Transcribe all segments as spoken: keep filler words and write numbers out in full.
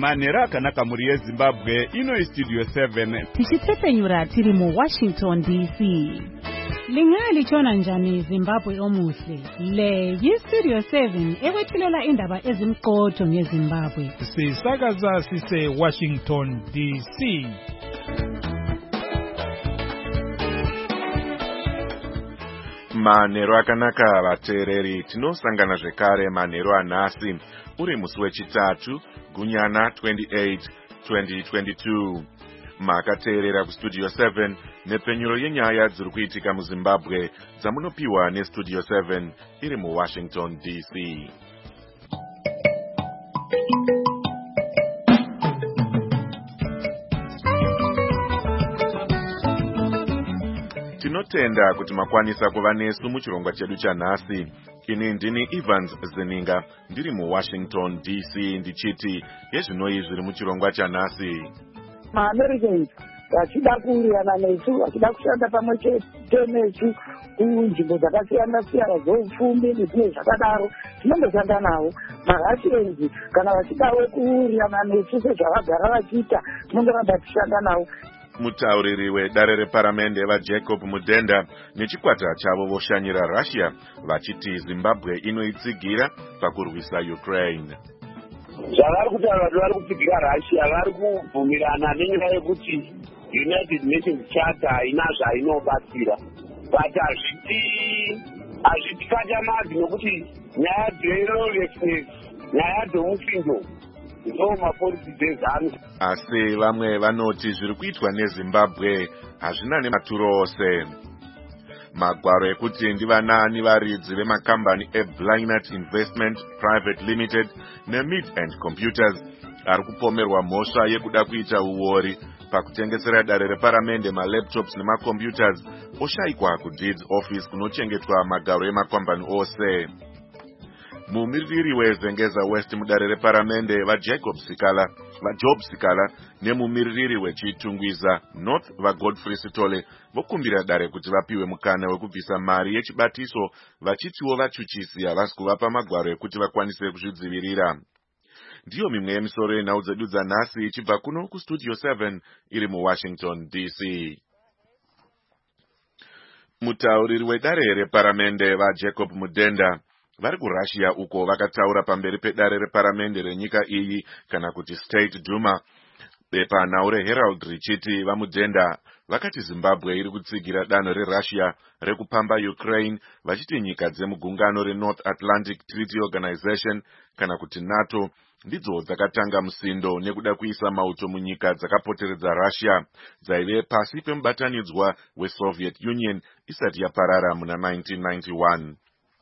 manhero akanaka muri yezimbabwe. Ino istudio seven tichitsepenyura tiri mu Washington D C. Lingalichona njani Zimbabwe omuhle? Le yistudio seven ekwethulela indaba ezimqotho ngeZimbabwe. Sisakaza sise Washington D C. Manhero akanaka vateereri, tinosangana zvekare manhero anhasi uri musi wechitatu gunyana twenty-eight twenty twenty-two. Makateerera kustudio seven nepenyuro yenyaya dziri kuitika muZimbabwe dzamunopiwa nestudio seven iri muWashington D C. Tinotenda kuti makwanisa kuva nesu muchirongwa chedu chanhasi. Ini ndini Evans Zeninga ndiri muWashington D C ndichiti yezvinoi zviri muchirongwa chanhasi. MaAmericans vachida kuwirirana nesu, vachida kushanda pamwe chete nesu kunzvimbo dzakasiyana siyana dzeupfumi nezvimwe zvakadaro, tinongoshanda navo. MaRussians kana vachidawo kuwirirana nesu sezvavagara vachiita, tinongoramba tichishanda navo. Mutauriri wedare reparamende vaJacob Mudenda nechikwata chavo voshanyira Russia vachiti Zimbabwe inoitsigira pakurwisa Ukraine. Zvavari kuti vanhu vari kutsigira Russia vari kubvumirana nenyaya yekuti United Nations Charter haina zvainobatsira. But hazviti hazvitikatamazi nokuti nyaya dzerolessness, nyaya dzomufindo so mapolisi dzezano. Asi vamwe vanoti zviri kuitwa neZimbabwe hazvina nematuro ose. Magwaro ekuti ndivanani varidzi vemakambani eBlainat Investment Private Limited neMid and Computers ari kupomerwa mhosva yekuda kuita uori pakutengesera dare reparamende malaptops nemacomputers oshayikwa kuDeeds Office kunochengetwa magaro emakambani ose. Mumiririri wezengeza West mudare reparamende vaJacob Sikala, vaJob Sikala nemumiririri wechitungwiza North vaGodfrey Sitole vokumbira dare kuti vapiwe mukana wekubvisa mari yechibatiso vachitiwo vachuchisi havasi kuvapa magwaro ekuti vakwanise kuzvidzivirira. Ndiyo mimwe yemisoro yenhau dzedu dzanhasi ichibva kuno kustudio seven iri muWashington D C. Mutauriri wedare reparamende vaJacob Mudenda vari kuRussia uko vakataura pamberi pedare reparamende renyika iyi kana kuti State Duma. Bepa nhau reHerald richiti vaMudenda vakati Zimbabwe iri kutsigira danho reRussia rekupamba Ukraine vachiti nyika dzemugungano reNorth Atlantic Treaty Organization kana kuti NATO ndidzo dzakatanga musindo nekuda kuisa mauto munyika dzakapoteredza Russia dzaive pasi pemubatanidzwa weSoviet Union isati yaparara muna nineteen ninety-one.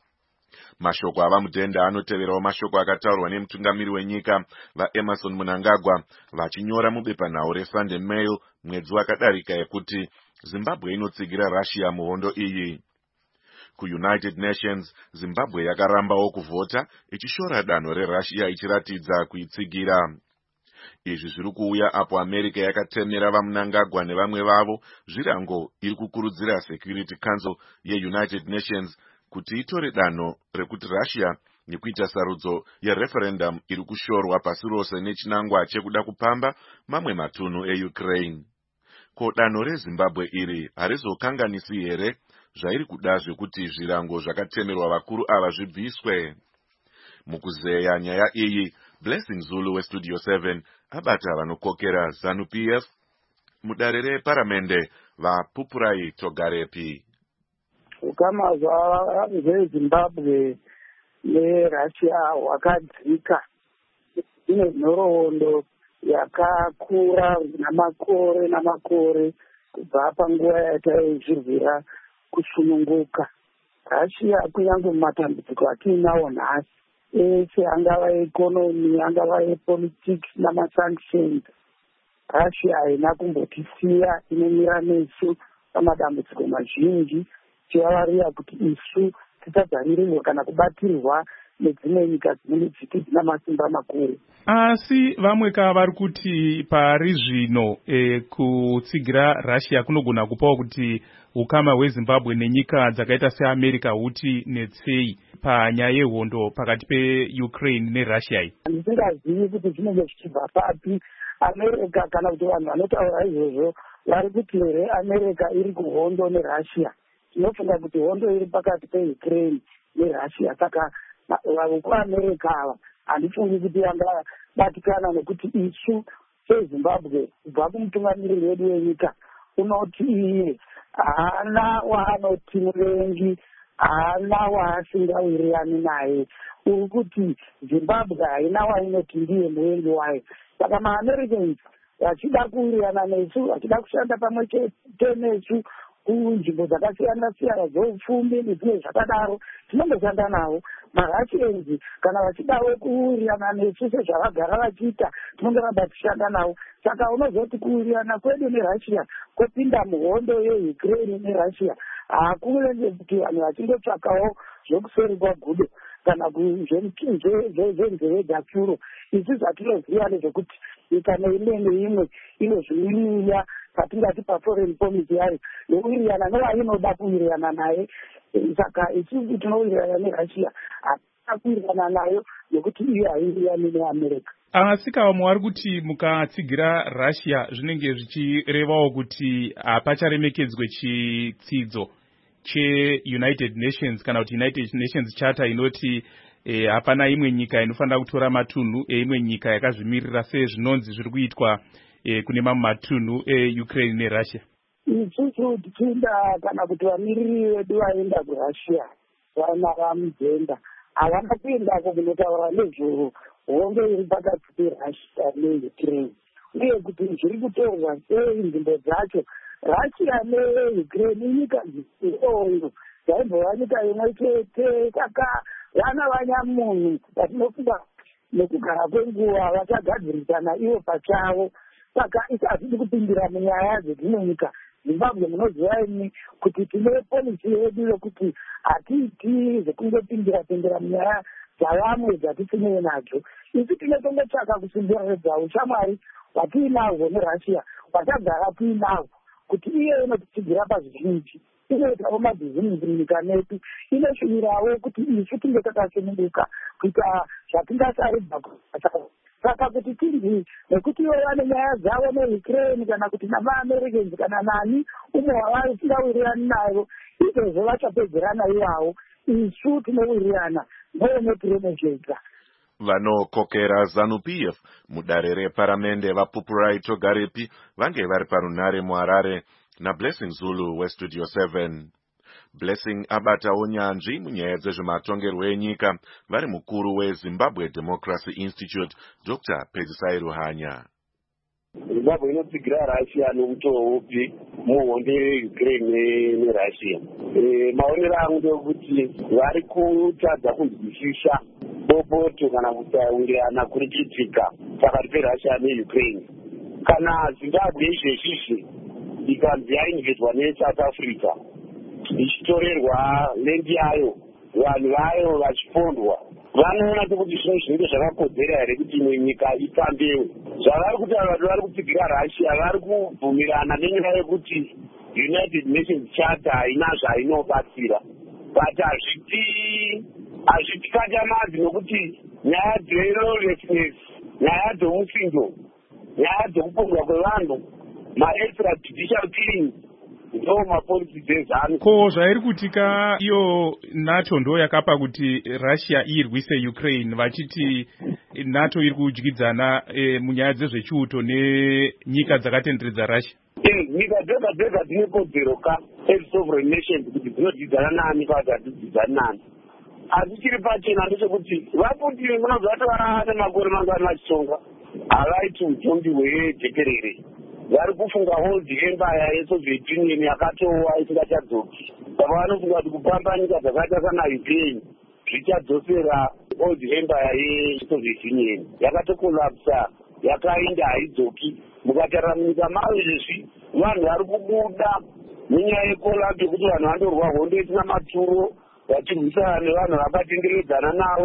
Mashoko avaMudenda anoteverawo mashoko akataurwa nemutungamiri wenyika vaEmerson Mnangagwa vachinyora mubepanhau reSunday Mail mwedzi wakadarika ekuti Zimbabwe inotsigira Russia muhondo iyi. KuUnited Nations Zimbabwe yakarambawo kuvhota ichishora danho reRussia ichiratidza kuitsigira. Izvi zviri kuuya apo America yakatemera vaMnangagwa nevamwe vavo zvirango iri kukurudzira Security Council yeUnited Nations kuti itore danho rekuti Russia nekuita sarudzo yereferendum iri kushorwa pasi rose nechinangwa chekuda kupamba mamwe matunhu eUkraine. Ko danho reZimbabwe iri harizokanganisi here zvairi kuda zvekuti zvirango zvakatemerwa vakuru ava zvibviswe? Mukuzeya nyaya iyi, Blessing Zulu weStudio seven abata vanokokera ZANU-P F mudare reparamende vaPupurai Togarepi. Ukama zveZimbabwe neRussia wakadzika ine nhoroondo yakakura namakore namakore kubva panguva yataizvirwira kusununguka. Russia kunyange mumatambudziko atiinawo nhasi ese angava ekonomi angava epolitics namasanctions, Russia haina kumbotisiya, inomira nesu pamadambudziko mazhinji tivavarira kuti isu tisadzaririrwa kana kubatirwa nedzimwe nyika dzinenge dzina masimba makuru. Asi vamwe ka vari kuti pari zvino e, kutsigira Russia kunogona kupawo kuti ukama hweZimbabwe nenyika dzakaita seAmerica huti netsei panyaya yehondo pakati peUkraine neRussia iyi. Ndisingazivi kuti zvinenge zvichibva papi. America kana kuti vanhu vanotaura izvozvo vari kuti here America iri kuhondo neRussia. Tinofunga kuti hondo iri pakati peUkraine neRussia. Saka vekuAmerica ava handifungi kuti vangabatikana nekuti isu seZimbabwe kubva kumutungamiriri wedu wenyika unoti iye haana waanoti muvengi, haana waasingawirirani naye. Uri kuti Zimbabwe haina wainoti ndiye muvengi wayo. Saka maAmericans vachida kuwirirana nesu, vachida kushanda pamwe chete nesu kunzvimbo dzakasiyana siyana dzeupfumi nezvimwe zvakadaro, tinongoshanda navo. MaRussians kana vachidawo kuwirirana nesu sezvavagara vachiita, tinongoramba tichishanda navo. Saka unozoti kuwirirana kwedu neRussia kwopinda muhondo yeUkraine neRussia hakunenge kuti vanhu vachindotsvakawo zvokuseri kwagudo kana zvenzeve dzapfuro. Isi zvatinoziva ndezvekuti nyika neimwe neimwe inozvimirira patingati paforeign policy yayo yowirirana nevainoda kuwirirana naye. Saka isusu tinowirirana neRussia, hatina kuwirirana nayo nekuti iyo haiwirirani neAmerica. Asika vamwe vari kuti mukatsigira Russia zvinenge zvichirevawo kuti hapacharemekedzwe chitsidzo cheUnited Nations kana kuti United Nations Charter inoti eh, hapana imwe nyika inofanira kutora matunhu eimwe nyika yakazvimirira sezvinonzi zviri kuitwa eh, kune mamwe matunhu eUkraine neRussia. Isusu tichienda kana kuti vamiriri vedu vaenda kuRussia vana vamudzenda havana kuendako kunotaura nezvehondo iri pakati peRussia neUkraine uye kuti zviri kutorwa sei nzvimbo dzacho. Russia neUkraine inyika dzisioyo dzaimbova nyika imwe chete. Saka vana vanyamunhu vatinofunga nekugara kwenguva vachagadzirisana ivo pachavo. Saka isi hatidi kupindira munyaya dzedzimwe nyika. Zimbabwe munoziva imi kuti tine polisi yedu yokuti hatiiti zvekungopindira pindira munyaya dzavamwe dzatisinei nadzo. Isi tinotongotsvaka kusimbiradza ushamwari hwatiinahwo neRussia hwatagara tiinahwo kuti iye inotitsigira pazvizhinji, inoitawo mabhizimusi munyika medu, inoshuvirawo kuti isu tinge takasununguka kuita zvatingasaridza kuata. Saka kuti tinzi nekuti ivo vane nyaya dzavo neUkraine kana kuti namaAmericans kana nani umwe wavari tingawirirani nayo, izvozvo vachapedzerana ivavo. Isu tinowirirana nevenetiremejeka. Vanokokera ZANU-P F mudare reparamende vaPupurai Togarepi vange vari parunhare muHarare naBlessing Zulu weStudio seven. Blessing abatawo nyanzvi munyaya dzezvematongerwo enyika vari mukuru weZimbabwe Democracy Institute Doctor Pedzisai Ruhanya. Zimbabwe inotsigira Russia nomutoo upi muhondo yeUkraine neRussia. Maonero angu ndekuti vari kutadza kunzwisisa bopoto kana kutaurirana kuri kuitika pakati peRussia neUkraine. Kana Zimbabwe izvezvizvi ikanzi yainvestwa neSouth Africa ichitorerwa lendi yayo vanhu vayo vachipondwa, vanoona kuti zvino zvinenge zvakakodzera here kuti imwe nyika ifambewe. Zvavari kuti vanhu vari kutsigira Russia vari kubvumirana nenyaya yekuti United Nations Charter haina zvainobatsira, but hazviti hazvitikatyamadzi nokuti nyaya dzerolessness, nyaya dzomusindo, nyaya dzokupondwa kwevanhu, ma-extrajudicial killings ndo mapolisi dzezanu. Ko zvairi kutika iyo NATO ndo yakapa kuti Russia irwise Ukraine vachiti NATO iri kudyidzana e, munyaya dzezvechiuto nenyika dzakatenderedza Russia. Eh, nyika dzega dzega dzine kodzero ka sovereign nations kuti dzinodyidzana nani kana kuti hadzidyidzani nani. Asi chiri pachena ndechekuti vaputi munozvati vane makore mangani vachitonga havaiti utongi hwejekerere. Vari kufunga old empire yeSoviet Union yakatowa isingachadzoki. Saka vanofunga kuti kupamba nyika dzakaita sana Ukraine zvichadzosera old empire yeSoviet Union. Yakatokolapsa, yakaenda haidzoki. Mukatarira munyika mavo izvezvi vanhu vari kubuda munyaya yekolapsa yekuti vanhu vandorwa hondo isina maturo vachirwisana nevanhu vakatenderedzana navo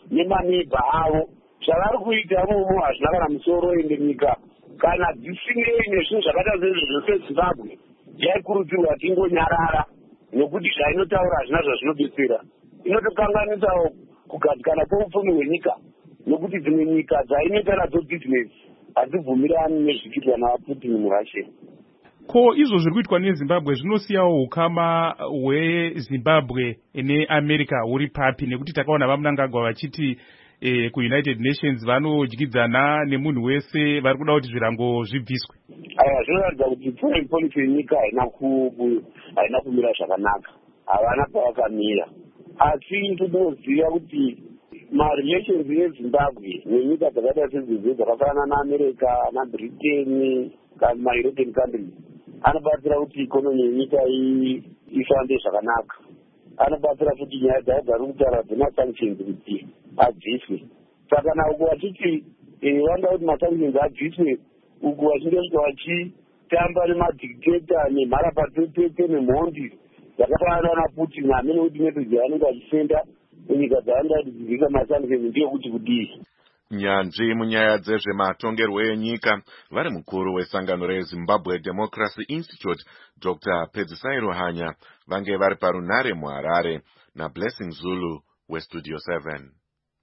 nemanebha avo zvavari kuita vomo hazvina kana musoro ende nyika kana dzisinei nezvinhu zvakaita sezvezvo sezimbabwe yaikurudzirwa tingonyarara nokuti zvainotaura hazvina zvazvinobetsera. Inotokanganisawo kugadzikana kweupfumi hwenyika nokuti dzimwe nyika dzainoita nadzo bhizinesi hadzibvumirani nezvichiitwa navaputin murussia. Ko izvo zviri kuitwa nezimbabwe zvinosiyawo ukama hwezimbabwe neamerica huri papi, nekuti takaona vamunangagwa vachiti eh, kuunited nations vanodyidzana nemunhu wese, vari kuda kuti zvirango zvibviswe. Aya zvinoratidza kuti foreign policy yenyika haina kumira zvakanaka, havana pavakamira. Asi tinoziva kuti marelations yezimbabwe nenyika dzakaita sedzidzi dzakafanana naamerica nabritain kana maeuropean countries anobatsira kuti ikonomi yenyika ifambe zvakanaka. Anobatsira kuti nyaya dzavo dzari kutaura dzemasanctions kuti abviswe. Saka nauku vachiti vanoda kuti masanctions abviswe, uku vachindosvika vachitamba nemadictator nemharapatete nemhondi dzakafanana naputin amene kuti message yaanenge achisenda munyika dzaanoda kuti dzivika masanctions ndeyekuti kudii. Nyanzvi munyaya dzezvematongerwo enyika vari mukuru wesangano reZimbabwe Democracy Institute Doctor Pedzisai Hanya vange vari parunare muHarare naBlessing Zulu weStudio seven.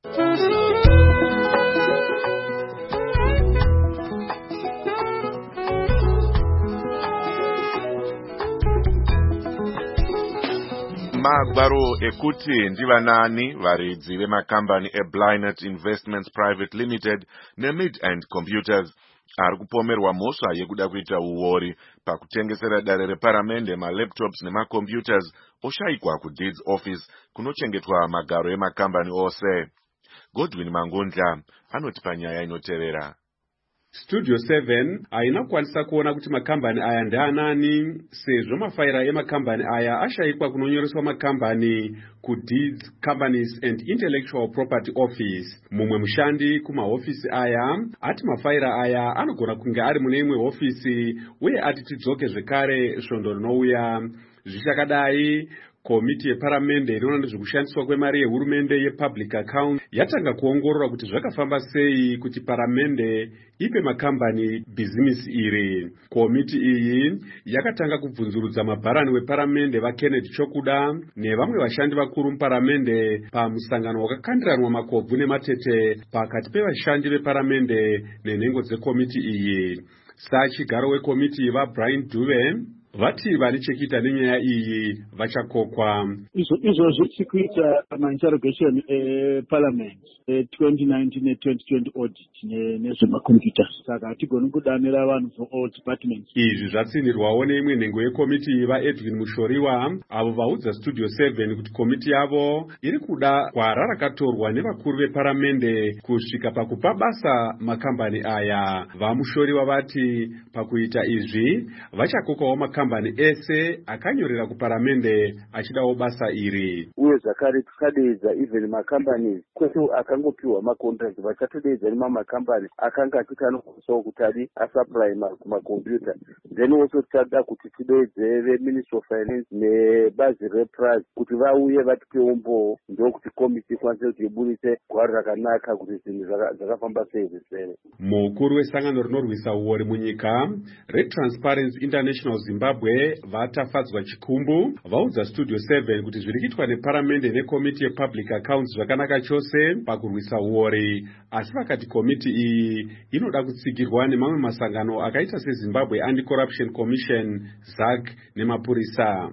Magwaro ekuti ndivanani varidzi vemakambani eBlynet Investments Private Limited neMid-End Computers ari kupomerwa mhosva yekuda kuita uori pakutengesera dare reparamende malaptops nemacomputers oshayikwa kudeeds office kunochengetwa magaro emakambani ose. Godwin Mangundla anoti panyaya inotevera. Studio seven haina kukwanisa kuona kuti makambani aya ndeanani sezvo mafaira emakambani aya ashayikwa kunonyoreswa makambani kudeeds companies and intellectual property office. Mumwe mushandi kumahofisi aya ati mafaira aya anogona kunge ari mune imwe hofisi uye ati tidzoke zvekare svondo rinouya. Zvichakadai komiti yeparamende inoona nezvekushandiswa kwemari yehurumende yepublic account yatanga kuongorora kuti zvakafamba sei kuti paramende ipe makambani bhizimisi iri. Komiti iyi yakatanga kubvunzurudza mabharani weparamende vaKennedy Chokuda nevamwe vashandi vakuru muparamende pamusangano wakakandiranwa makobvu nematete pakati pevashandi veparamende nenhengo dzekomiti iyi. Sachigaro wekomiti vaBrian Duve vati vari chekita nenyaya iyi vachakokwa. Izvozvo chikuita mainterrogation eparliament twenty nineteen ne twenty twenty audit nezvemakomputers, saka hatigoni kudanira vanhu for all departments. Izvi zvatsinirwawo neimwe nhengo yekomiti vaEdwin Mushoriwa avo vaudza Studio seven kuti komiti yavo iri kuda gwara rakatorwa nevakuru veparamende kusvika pakupa basa makambani aya. VaMushoriwa vati pakuita izvi vachakokawo makambani ese akanyorera kuparamende achidawo basa iri. Uye zvakare tikadeedza even makambani kwete akangopiwa macontract vachatodeedza nemamakambani akanga achiti anokwanisawo kuti adi asupply makombiyuta. Then also tichada kuti tideedze veministry of finance nebazi repras kuti vauye vatipewo mbowo ndokuti komiti ikwanise kuti ibudise gwaro rakanaka kuti zvinhu zvakafamba sei zvisere. Mukuru wesangano rinorwisa uori munyika reTransparency International Zimbabwe vatafadzwa chikumbu vaudza Studio seven kuti zviri kuitwa neparamende nekomiti yepublic accounts zvakanaka chose pakurwisa uori, asi vakati komiti iyi inoda kutsigirwa nemamwe masangano akaita seZimbabwe Anti-Corruption Commission Z A C nemapurisa.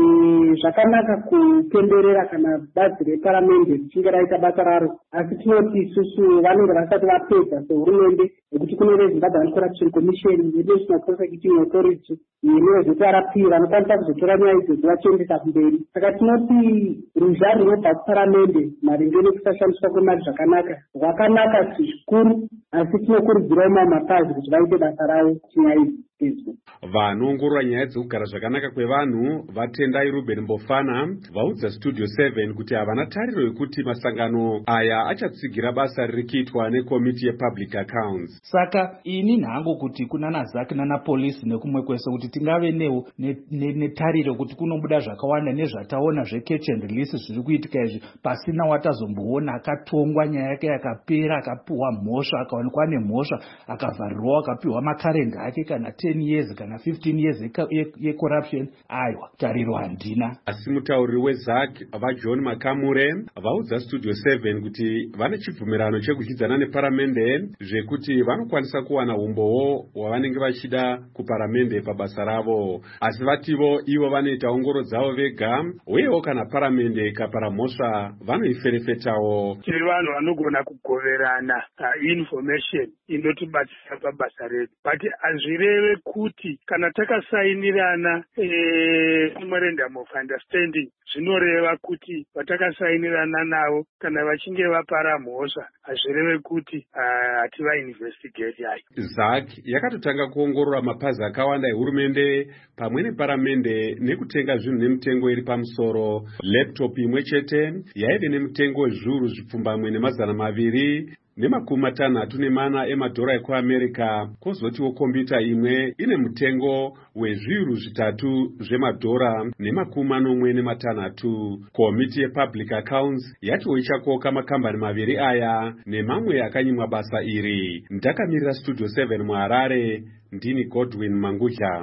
Zvakanaka kupemberera kana bazi reparamende richinge raita basa raro, asi tinoti isusu vanenge vasati vapedza sehurumende nekuti kune veZimbabwe Anti-Corruption Commission neNational Prosecuting Authority nevezoti arapi vanokwanisa kuzotora nyaya idzodzo vachiendesa kumberi. Saka tinoti ruzha runobva kuparamende maringe nekusashandiswa kwemari zvakanaka rwakanaka zvikuru, asi tinokurudzirawo mamwe mapazi kuti vaite basa ravo chinyaya idzi. izwi. Vanoongorora nyaya dzekugara zvakanaka kwevanhu vatendai Ruben Mbofana vaudza Studio seven kuti havana tariro yekuti masangano aya achatsigira basa riri kuitwa nekomiti yepublic accounts. Saka ini nhango kuti kuna naZaki nana polisi nekumwe kwese kuti tingave newo netariro kuti kunobuda zvakawanda nezvataona zve-catch and release zviri kuitika izvi pasina watazomboona akatongwa nyaya yake yakapera akapiwa mhosva akaonekwa nemhosva akavharirwa akapiwa makarenda ake kana ten years kana fifteen years yecorruption. Aiwa, tariro handina. Asi mutauriri weZak vaJohn Makamure vaudza Studio seven kuti vane chibvumirano chekudyidzana neparamende zvekuti vanokwanisa kuwana umbowo hwavanenge vachida kuparamende pabasa ravo, asi vativo ivo vanoita ongoro dzavo vega, uyewo kana paramende ikapara mhosva vanoiferefetawo. Tiri vanhu vanogona kugoverana information inotibatsira pabasa redu, but hazvireve kuti kana takasainirana memorandum of understanding zvinoreva kuti vatakasainirana navo kana vachinge vapara mhosva hazvireve kuti hativa investigate yayo. Zak yakatotanga kuongorora mapazi akawanda ehurumende pamwe neparamende nekutenga zvinhu nemitengo iri pamusoro. Laptop imwe chete yaive nemitengo wezviuru zvipfumbamwe nemazana maviri nemakumi matanhatu nemana emadhora ekuAmerica, kwozotiwo kompyuta imwe ine mutengo wezviuru zvitatu zvemadhora nemakumi manomwe nematanhatu. Komiti yepublic accounts yatiwo ichakoka makambani maviri aya nemamwe akanyimwa basa iri. Ndakamirira Studio seven muHarare, ndini Godwin Mangudya.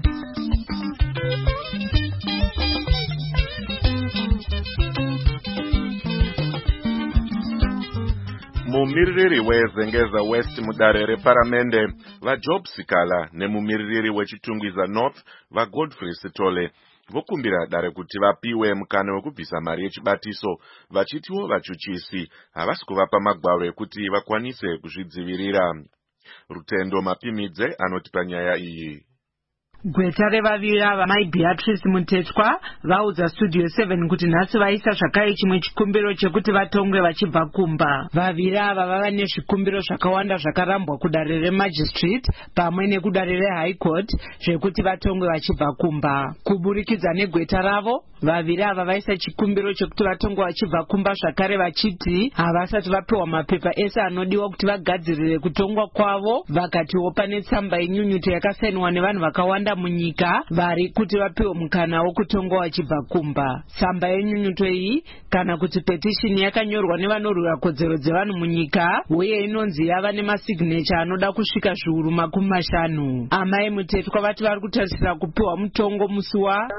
Mumiririri weZengeza West mudare reparamende vaJob Sikala nemumiririri wechitungwiza North vaGodfrey Sitole vokumbira dare kuti vapiwe mukana wekubvisa mari yechibatiso, vachitiwo vachuchisi havasi kuvapa magwaro ekuti vakwanise kuzvidzivirira. Rutendo Mapimidze anotipa nyaya iyi. Gweta revaviri ava Mai Beatrice Mutetwa vaudza Studio seven kuti nhasi vaisa zvakare chimwe chikumbiro chekuti vatongwe vachibva kumba. Vaviri ava vava nezvikumbiro zvakawanda zvakarambwa kudare remagistrate pamwe nekudare reHigh Court zvekuti vatongwe vachibva kumba. Kuburikidza negweta ravo, vaviri ava vaisa chikumbiro chekuti vatongwe vachibva kumba zvakare vachiti havasati vapiwa mapepa ese anodiwa kuti vagadzirire kutongwa kwavo, vakatiwo pane tsamba yenyunyuto yakasainwa nevanhu vakawanda munyika vari kuti vapiwe mukana wokutongwa vachibva kumba. Tsamba yenyunyuto iyi kana kuti petition yakanyorwa nevanorwira kodzero dzevanhu munyika uye inonzi yava nemasignature anoda kusvika zviuru makumi mashanu. Amai Mutetwa vati vari kutarisira kupiwa mutongo musi wa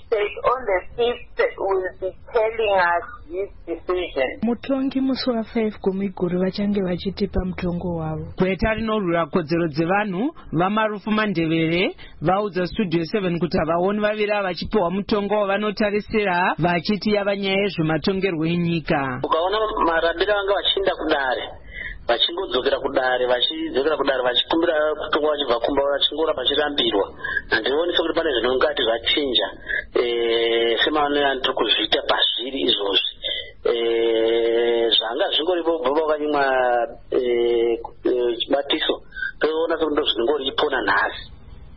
mutongi musi wa five kumiguru vachange vachitipa mutongo wavo. Gweta rinorwira kodzero dzevanhu vaMarufu Mandevere vaudza Studio seven kuti havaoni vaviri ava vachipiwa mutongo wavanotarisira, vachiti yava nyaya yezvematongerwo enyika. Ukaona marambiro vanga vachienda kudare vachingodzokera kudare vachidzokera kudare vachikumbira kutongwa vachibva kumba vachingora vachirambirwa, handionisa kuti pane zvinongati zvachinja semavanenge tiri kuzviita pazviri izvozvi. Zvanga zvingoripo bva vakanyimwa chibatiso toona sekuti ndo zvinongoripona nhasi.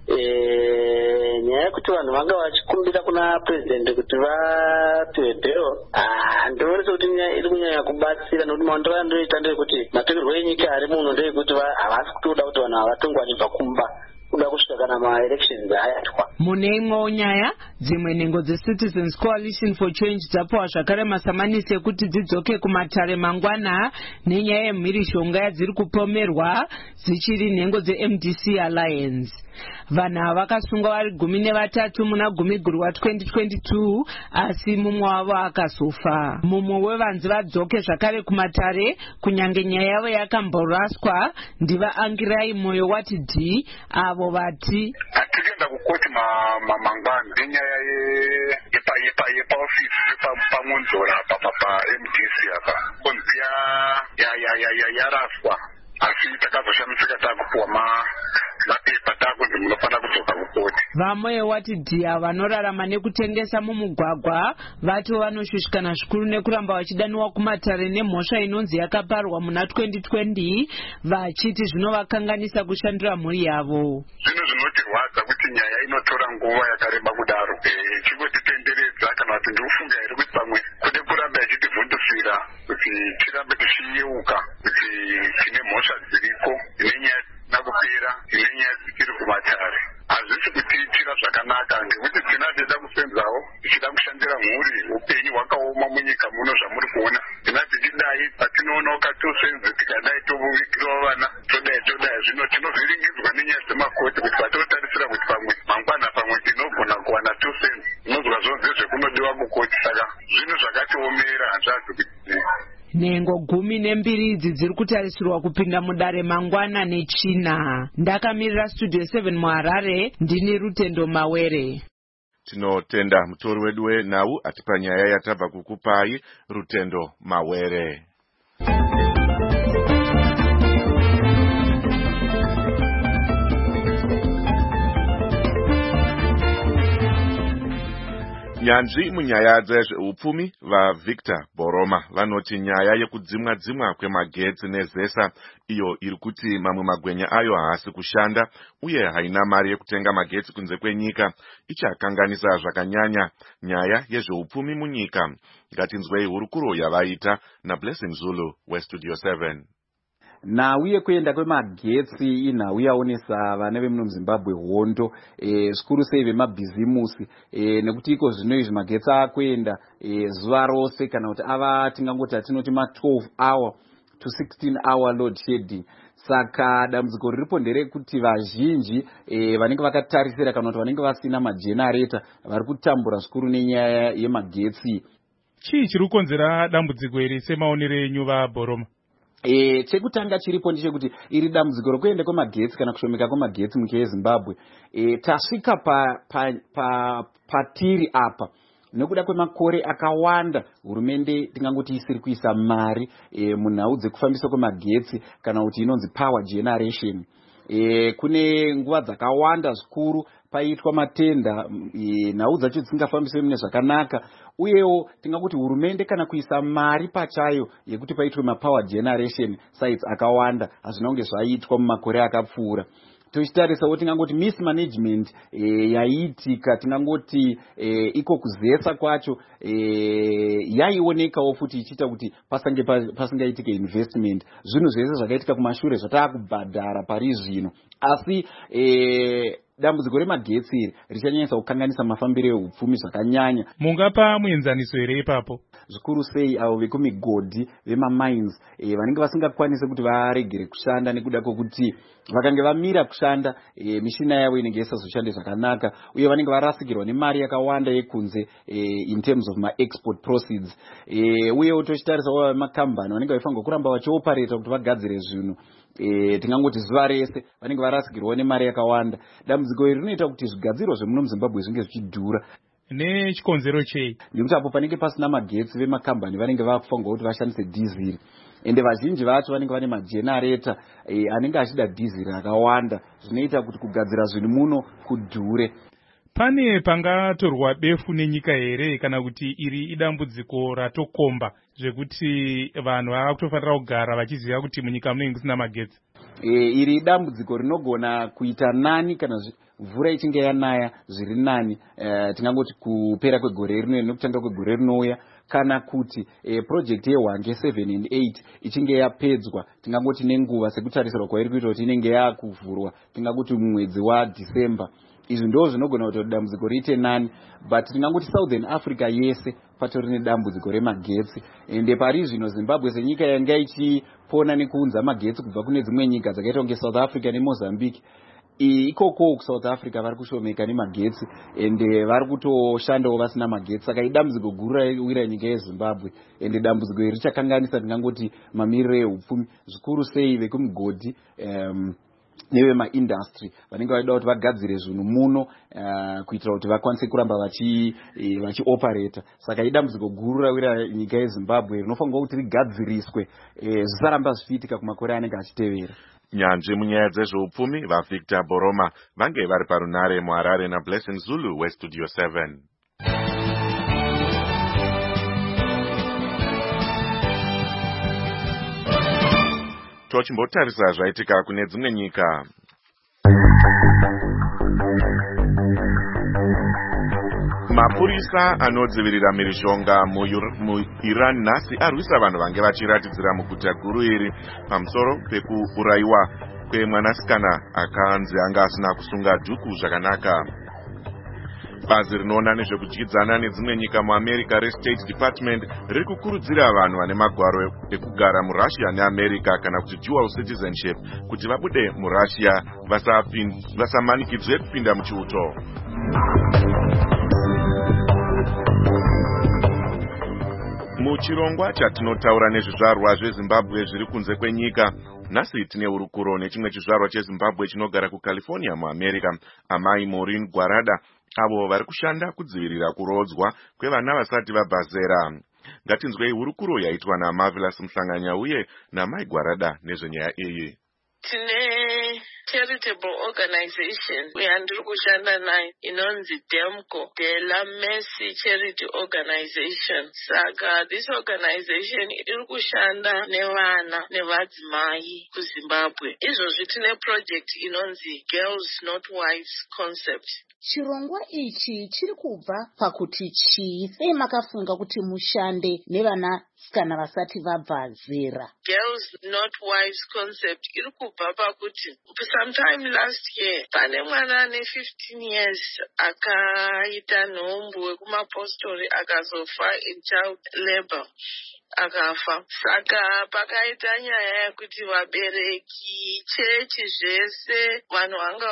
Nyaya yekuti vanhu vanga vachikumbira kuna president kuti vapiwe bhero, ndionesa kuti nyaya iri kunyanya kubatsira nokuti mandova ndoita ndeyekuti matongerwo enyika ari muno ndeyekuti havasi kutoda kuti vanhu havatongwa vachibva kumba kuda kusvika kana maelections ayatwa. Mune imwewo nyaya, dzimwe nhengo dzeCitizens Coalition for Change dzapiwa zvakare masamanisi ekuti dzidzoke kumatare mangwana nenyaya yemhirishonga yadziri kupomerwa dzichiri nhengo dzeM D C Alliance. Vanhu ava vakasungwa vari gumi nevatatu muna gumiguru wa twenty twenty-two asi mumwe wavo akazofa. Mumwe wevanzi vadzoke zvakare kumatare kunyange nyaya yavo yakamboraswa ndivaangirai moyo wati D avo vati atienda kukoti mangwana nenyaya yepaofisi pamunzora apa paM D C apa konzi yaraswa, asi takazoshamisika takupiwa mapepa takunzi munofanira kudzoka kukoti. Vamwe wati dhia vanorarama nekutengesa mumugwagwa vato vanoshushikana zvikuru nekuramba vachidaniwa kumatare nemhosva inonzi yakaparwa muna twenty twenty vachiti zvinovakanganisa kushandira mhuri yavo. Zvinhu zvinotirwadza kuti nyaya inotora nguva yakareba kudaro ichingotitenderedza kana kuti ndikufunga here kuti pamwe kude kuramba ichitivhundusira kuti tirambe tichiyeuka kuti tine mhosva dziriko ine nyaya dzisina kupera ine nyaya dzichiri kumatare. Hazvisi kutiitira zvakanaka ngekuti tina tichida kusenzawo tichida kushandira mhuri upenyu hwakaoma munyika muno zvamuri kuona. Tina tichidai patinoonawo katusenzi tikadai tovigirawo vana todai todai zvino tinovhiringidzwa nenyaya dzemakoti kuti patotarisira kuti pamwe mangwana pamwe tinogona kuwana tusenzi inozwa zvonze zvekunodiwa mukoti. Saka zvinhu zvakatiomera hanzvazvo kuti nhengo gumi nembiri idzi dziri kutarisirwa kupinda mudare mangwana nechina. Ndakamirira studio seven muHarare, ndini Rutendo Mawere. Tinotenda mutori wedu wenhau atipa nyaya yatabva kukupai Rutendo Mawere. Nyanzvi munyaya dzezveupfumi vaVictor Boroma vanoti nyaya yekudzimwa dzimwa kwemagetsi nezesa iyo iri kuti mamwe magwenya ayo haasi kushanda uye haina mari yekutenga magetsi kunze kwenyika ichakanganisa zvakanyanya nyaya yezveupfumi munyika. Ngatinzwei hurukuro yavaita naBlessing Zulu weStudio seven. Nhau yekuenda kwemagetsi inhau yaonesa vana vemuno muZimbabwe hondo e, zvikuru sei vemabhizimusi e, nekuti iko zvino izvi magetsi akuenda e, zuva rose kana kuti ava tingangoti atinoti ma twelve hour to sixteen hour load shedding. Saka dambudziko riripo nderekuti vazhinji e, vanenge vakatarisira kana kuti vanenge vasina magenerator vari kutambura zvikuru nenyaya yemagetsi. Chii chiri kukonzera dambudziko iri semaonero enyu vaBoroma? E, chekutanga chiripo ndechekuti iri dambudziko rokuenda kwemagetsi kana kushomeka kwemagetsi munyika yeZimbabwe e, tasvika pa, pa, pa, patiri apa nekuda kwemakore akawanda hurumende tingangoti isiri kuisa mari e, munhau dzekufambisa kwemagetsi kana kuti inonzi power generation. E, kune nguva dzakawanda zvikuru paitwa matenda e, nhau dzacho dzisingafambiswe mune zvakanaka uyewo tingakuti hurumende kana kuisa mari pachayo yekuti paitwe mapower generation sites akawanda hazvina kunge zvaitwa mumakore akapfuura. Tochitarisawo tingangoti mismanagement e, yaiitika tingangoti e, iko kuzesa kwacho e, yaionekawo futi ichiita kuti pasange pasingaitike investment. Zvinhu zvese zvakaitika kumashure zvatakubhadhara pari zvino asi e, dambudziko remagetsi iri richanyanyisa kukanganisa mafambiro eupfumi zvakanyanya. Mungapa muenzaniso here ipapo? Zvikuru sei avo vekumigodhi vemamines e, vanenge vasingakwanisi kuti varegere kushanda nekuda kwokuti vakange vamira kushanda e, mishina yavo inenge isazoshande zvakanaka uye vanenge varasikirwa nemari yakawanda yekunze e, in terms of ma-export proceeds e, uyewo tochitarisawo makambani vanenge vaifanirwa kuramba vachioparata kuti vagadzire zvinhu e, tingangoti zuva rese vanenge varasikirwa nemari yakawanda. Dambudziko iri rinoita kuti zvigadzirwa zvemuno muZimbabwe zvinge zvichidhura. Nechikonzero chei? Nekuti apo panenge pasina magetsi vemakambani vanenge vakufanirwa kuti vashandise dhiziri ende vazhinji vacho vanenge vane magenerator e, anenge achida dhiziri akawanda zvinoita kuti kugadzira zvinhu muno kudhure. Pane pangatorwa befu nenyika here kana kuti iri idambudziko ratokomba zvekuti vanhu vava kutofanira kugara vachiziva kuti munyika munenge kusina magetsi? E, iri dambudziko rinogona kuita nani kana mvura ichinge yanaya zviri nani e, tingangoti kupera kwegore rino nekutanga kwegore rinouya kana kuti e, project yeHwange seven and eight ichinge yapedzwa tingangoti nenguva sekutarisirwa kwairi kuita kuti inenge yakuvhurwa tingangoti mumwedzi waDecember. Izvi ndo zvinogona kuti dambudziko riite nani but tingangoti Southern Africa yese patori nedambudziko remagetsi ende pari zvino Zimbabwe senyika yanga ichipona nekuunza magetsi kubva kune dzimwe nyika dzakaita kunge South Africa neMozambique ikoko kuSouth Africa vari kushomeka nemagetsi ende vari kutoshandawo vasina magetsi. Saka idambudziko guru raiwira nyika yeZimbabwe ende dambudziko iri richakanganisa tingangoti mamiriro eupfumi zvikuru sei vekumugodhi um, nevemaindastry vanenge vaida kuti vagadzire zvinhu muno uh, kuitira kuti vakwanise kuramba vachi eh, vachioperata. Saka idambudziko guru rawira nyika yeZimbabwe rinofanirwa kuti rigadziriswe eh, zvisaramba zvichiitika kumakore anenge achitevera. nyanzvi munyaya dzezveupfumi vaVictor Boroma vange vari parunare muHarare naBlessing Zulu weStudio seven. Tochimbotarisa zvaitika kune dzimwe nyika. Mapurisa anodzivirira mhirizhonga muIran nhasi arwisa vanhu vange vachiratidzira muguta guru iri pamusoro pekuurayiwa kwemwanasikana akanzi anga asina kusunga dhuku zvakanaka. Bazi rinoona nezvekudyidzana nedzimwe nyika muAmerica reState Department riri kukurudzira vanhu vane magwaro ekugara muRussia neAmerica kana kuti dual citizenship kuti vabude muRussia vasamanikidzwe kupinda muchiuto. Muchirongwa chatinotaura nezvizvarwa zveZimbabwe zviri kunze kwenyika, nhasi tine hurukuro nechimwe chizvarwa cheZimbabwe chinogara kuCalifornia muAmerica, amai Maureen Gwarada, avo vari kushanda kudzivirira kurodzwa kwevana vasati vabva zera. Ngatinzwei hurukuro yaitwa naMarvelous Mhlanganya uye namai Gwarada nezvenyaya iyi. Tine charitable organization yandiri kushanda nayo inonzi DEMCO, De La Mercy Charity Organization. Saka this organization iri kushanda nevana nevadzimai kuZimbabwe. Izvozvi tine project inonzi Girls Not Wives Concept. Chirongwa ichi chiri kubva pakuti chii sei makafunga kuti mushande nevana kana vasati vabva zera? Girls Not Wives Concept iri kubva pakuti sometime last year pane mwana ane fifteen years akaita nhombo wekumapostori akazofa in child labor akafa. Saka pakaita nyaya yekuti vabereki, chechi zvese vanhu vanga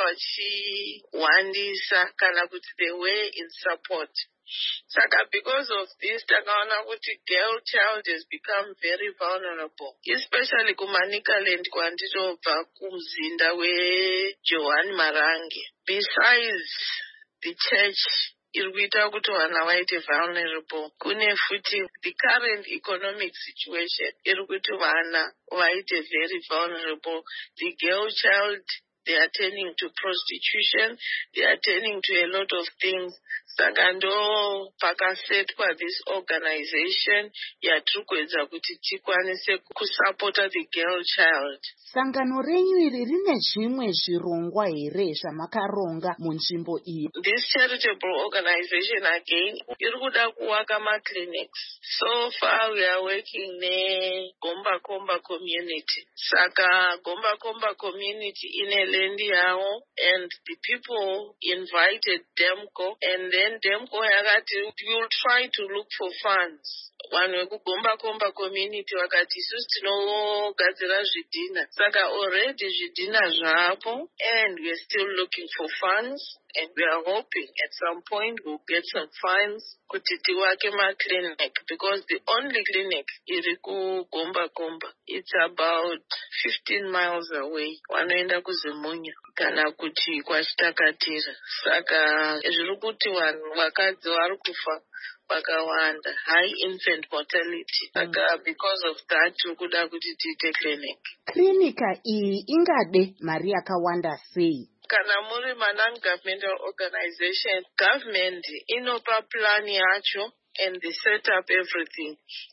vachiwandisa kana kuti they were in support. Saka because of this takaona kuti girl child has become very vulnerable, especially kuManicaland kwandinobva kumzinda weJohani Marange. Besides the church iri kuita kuti vana vaite vulnerable, kune futi the current economic situation iri kuti vana vaite very vulnerable. The girl child, they are turning to prostitution, they are turning to a lot of things. Saka ndo pakasetwa this organization yatiri kuedza kuti tikwanise kusupporta the girl child. Sangano renyu iri rine zvimwe zvirongwa here zvamakaronga munzvimbo iyi? This charitable organization again iri kuda kuwaka maclinics. So far we are working ne Gomba Komba community. Saka Gomba Komba community ine land yavo and the people invited DEMCO, and then DEMCO yakati we will try to look for funds. Vanhu vekugomba komba community vakati isusu tinogadzira zvidhina. Saka already zvidhina zvapo and we are still looking for funds, and we are hoping at some point we'll get some funds kuti tiwake maclinic, because the only clinic iri kugomba komba it's about fifteen miles away. Vanoenda kuZimunya kana kuti kwaChitakatira. Saka zviri kuti vanhu vakadzi vari kufa vakawanda, high infant mortality. Saka mm. because of that ukuda kuti tiite clinic. Klinika iyi ingade mari yakawanda sei? Kana muri non-governmental organization, government inopa plan yacho and they set up everything.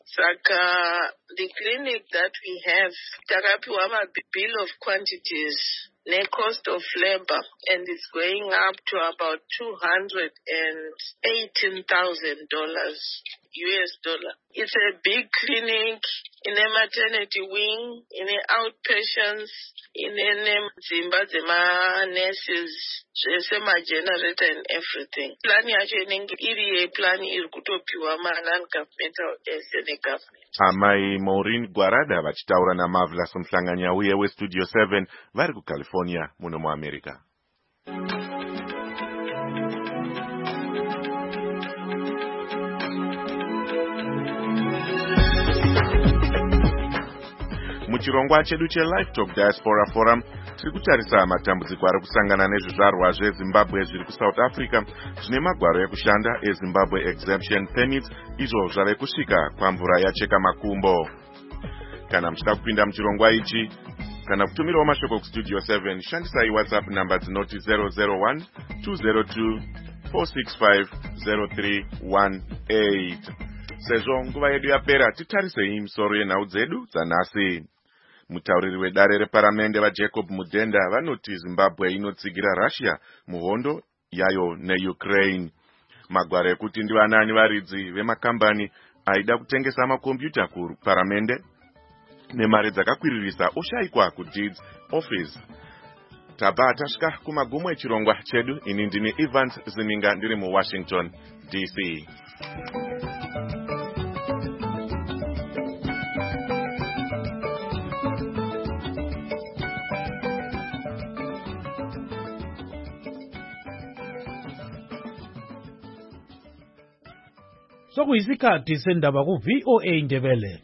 Saka the clinic that we have, takapiwa ma bill of quantities ne cost of labor, and it's going up to about two hundred eighteen thousand dollars U S dollar. It's a big clinic in a maternity wing, in a outpatients, in a zimba zema nurses, zvese ma generator and everything. Plan yacho inenge iri ye plan iri kutopiwa ma non-governmental as a government. Amai Maureen Gwarada vachitaura naMarvelous Mhlanganya uye weStudio seven vari kuCalifornia muno muAmerica. Muchirongwa chedu cheLive Talk Diaspora Forum tiri kutarisa matambudziko ari kusangana nezvizvarwa zveZimbabwe zviri kuSouth Africa zvine magwaro ekushanda eZimbabwe Exemption Permits izvo zvave kusvika pamvura yacheka makumbo. Kana muchida kupinda muchirongwa ichi, kana kutumirawo mashoko kustudio seven shandisai WhatsApp number dzinoti zero zero one two zero two four six five zero three one eight. Sezvo nguva yedu yapera, titarisei misoro yenhau dzedu dzanhasi. Mutauriri wedare reparamende vaJacob Mudenda vanoti Zimbabwe inotsigira Russia muhondo yayo neUkraine. Magwara ekuti ndivanani varidzi vemakambani aida kutengesa makombiyuta kuparamende nemari dzakakwiririsa oshayikwa kuDeeds office. Tabva tasvika kumagumo echirongwa chedu. Ini ndini Evans Zininga ndiri muWashington D C. Sokuyisikhathi sendaba ku V O A Ndebele.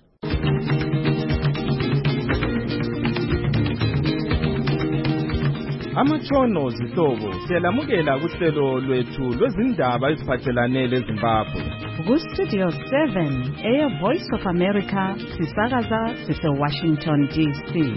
Amatshono zihlobo siyalamukela kuhlelo lwethu lwezindaba eziphathelane leZimbabwe. Ku Studio seven, Air Voice of America, sisakaza sise Washington D C.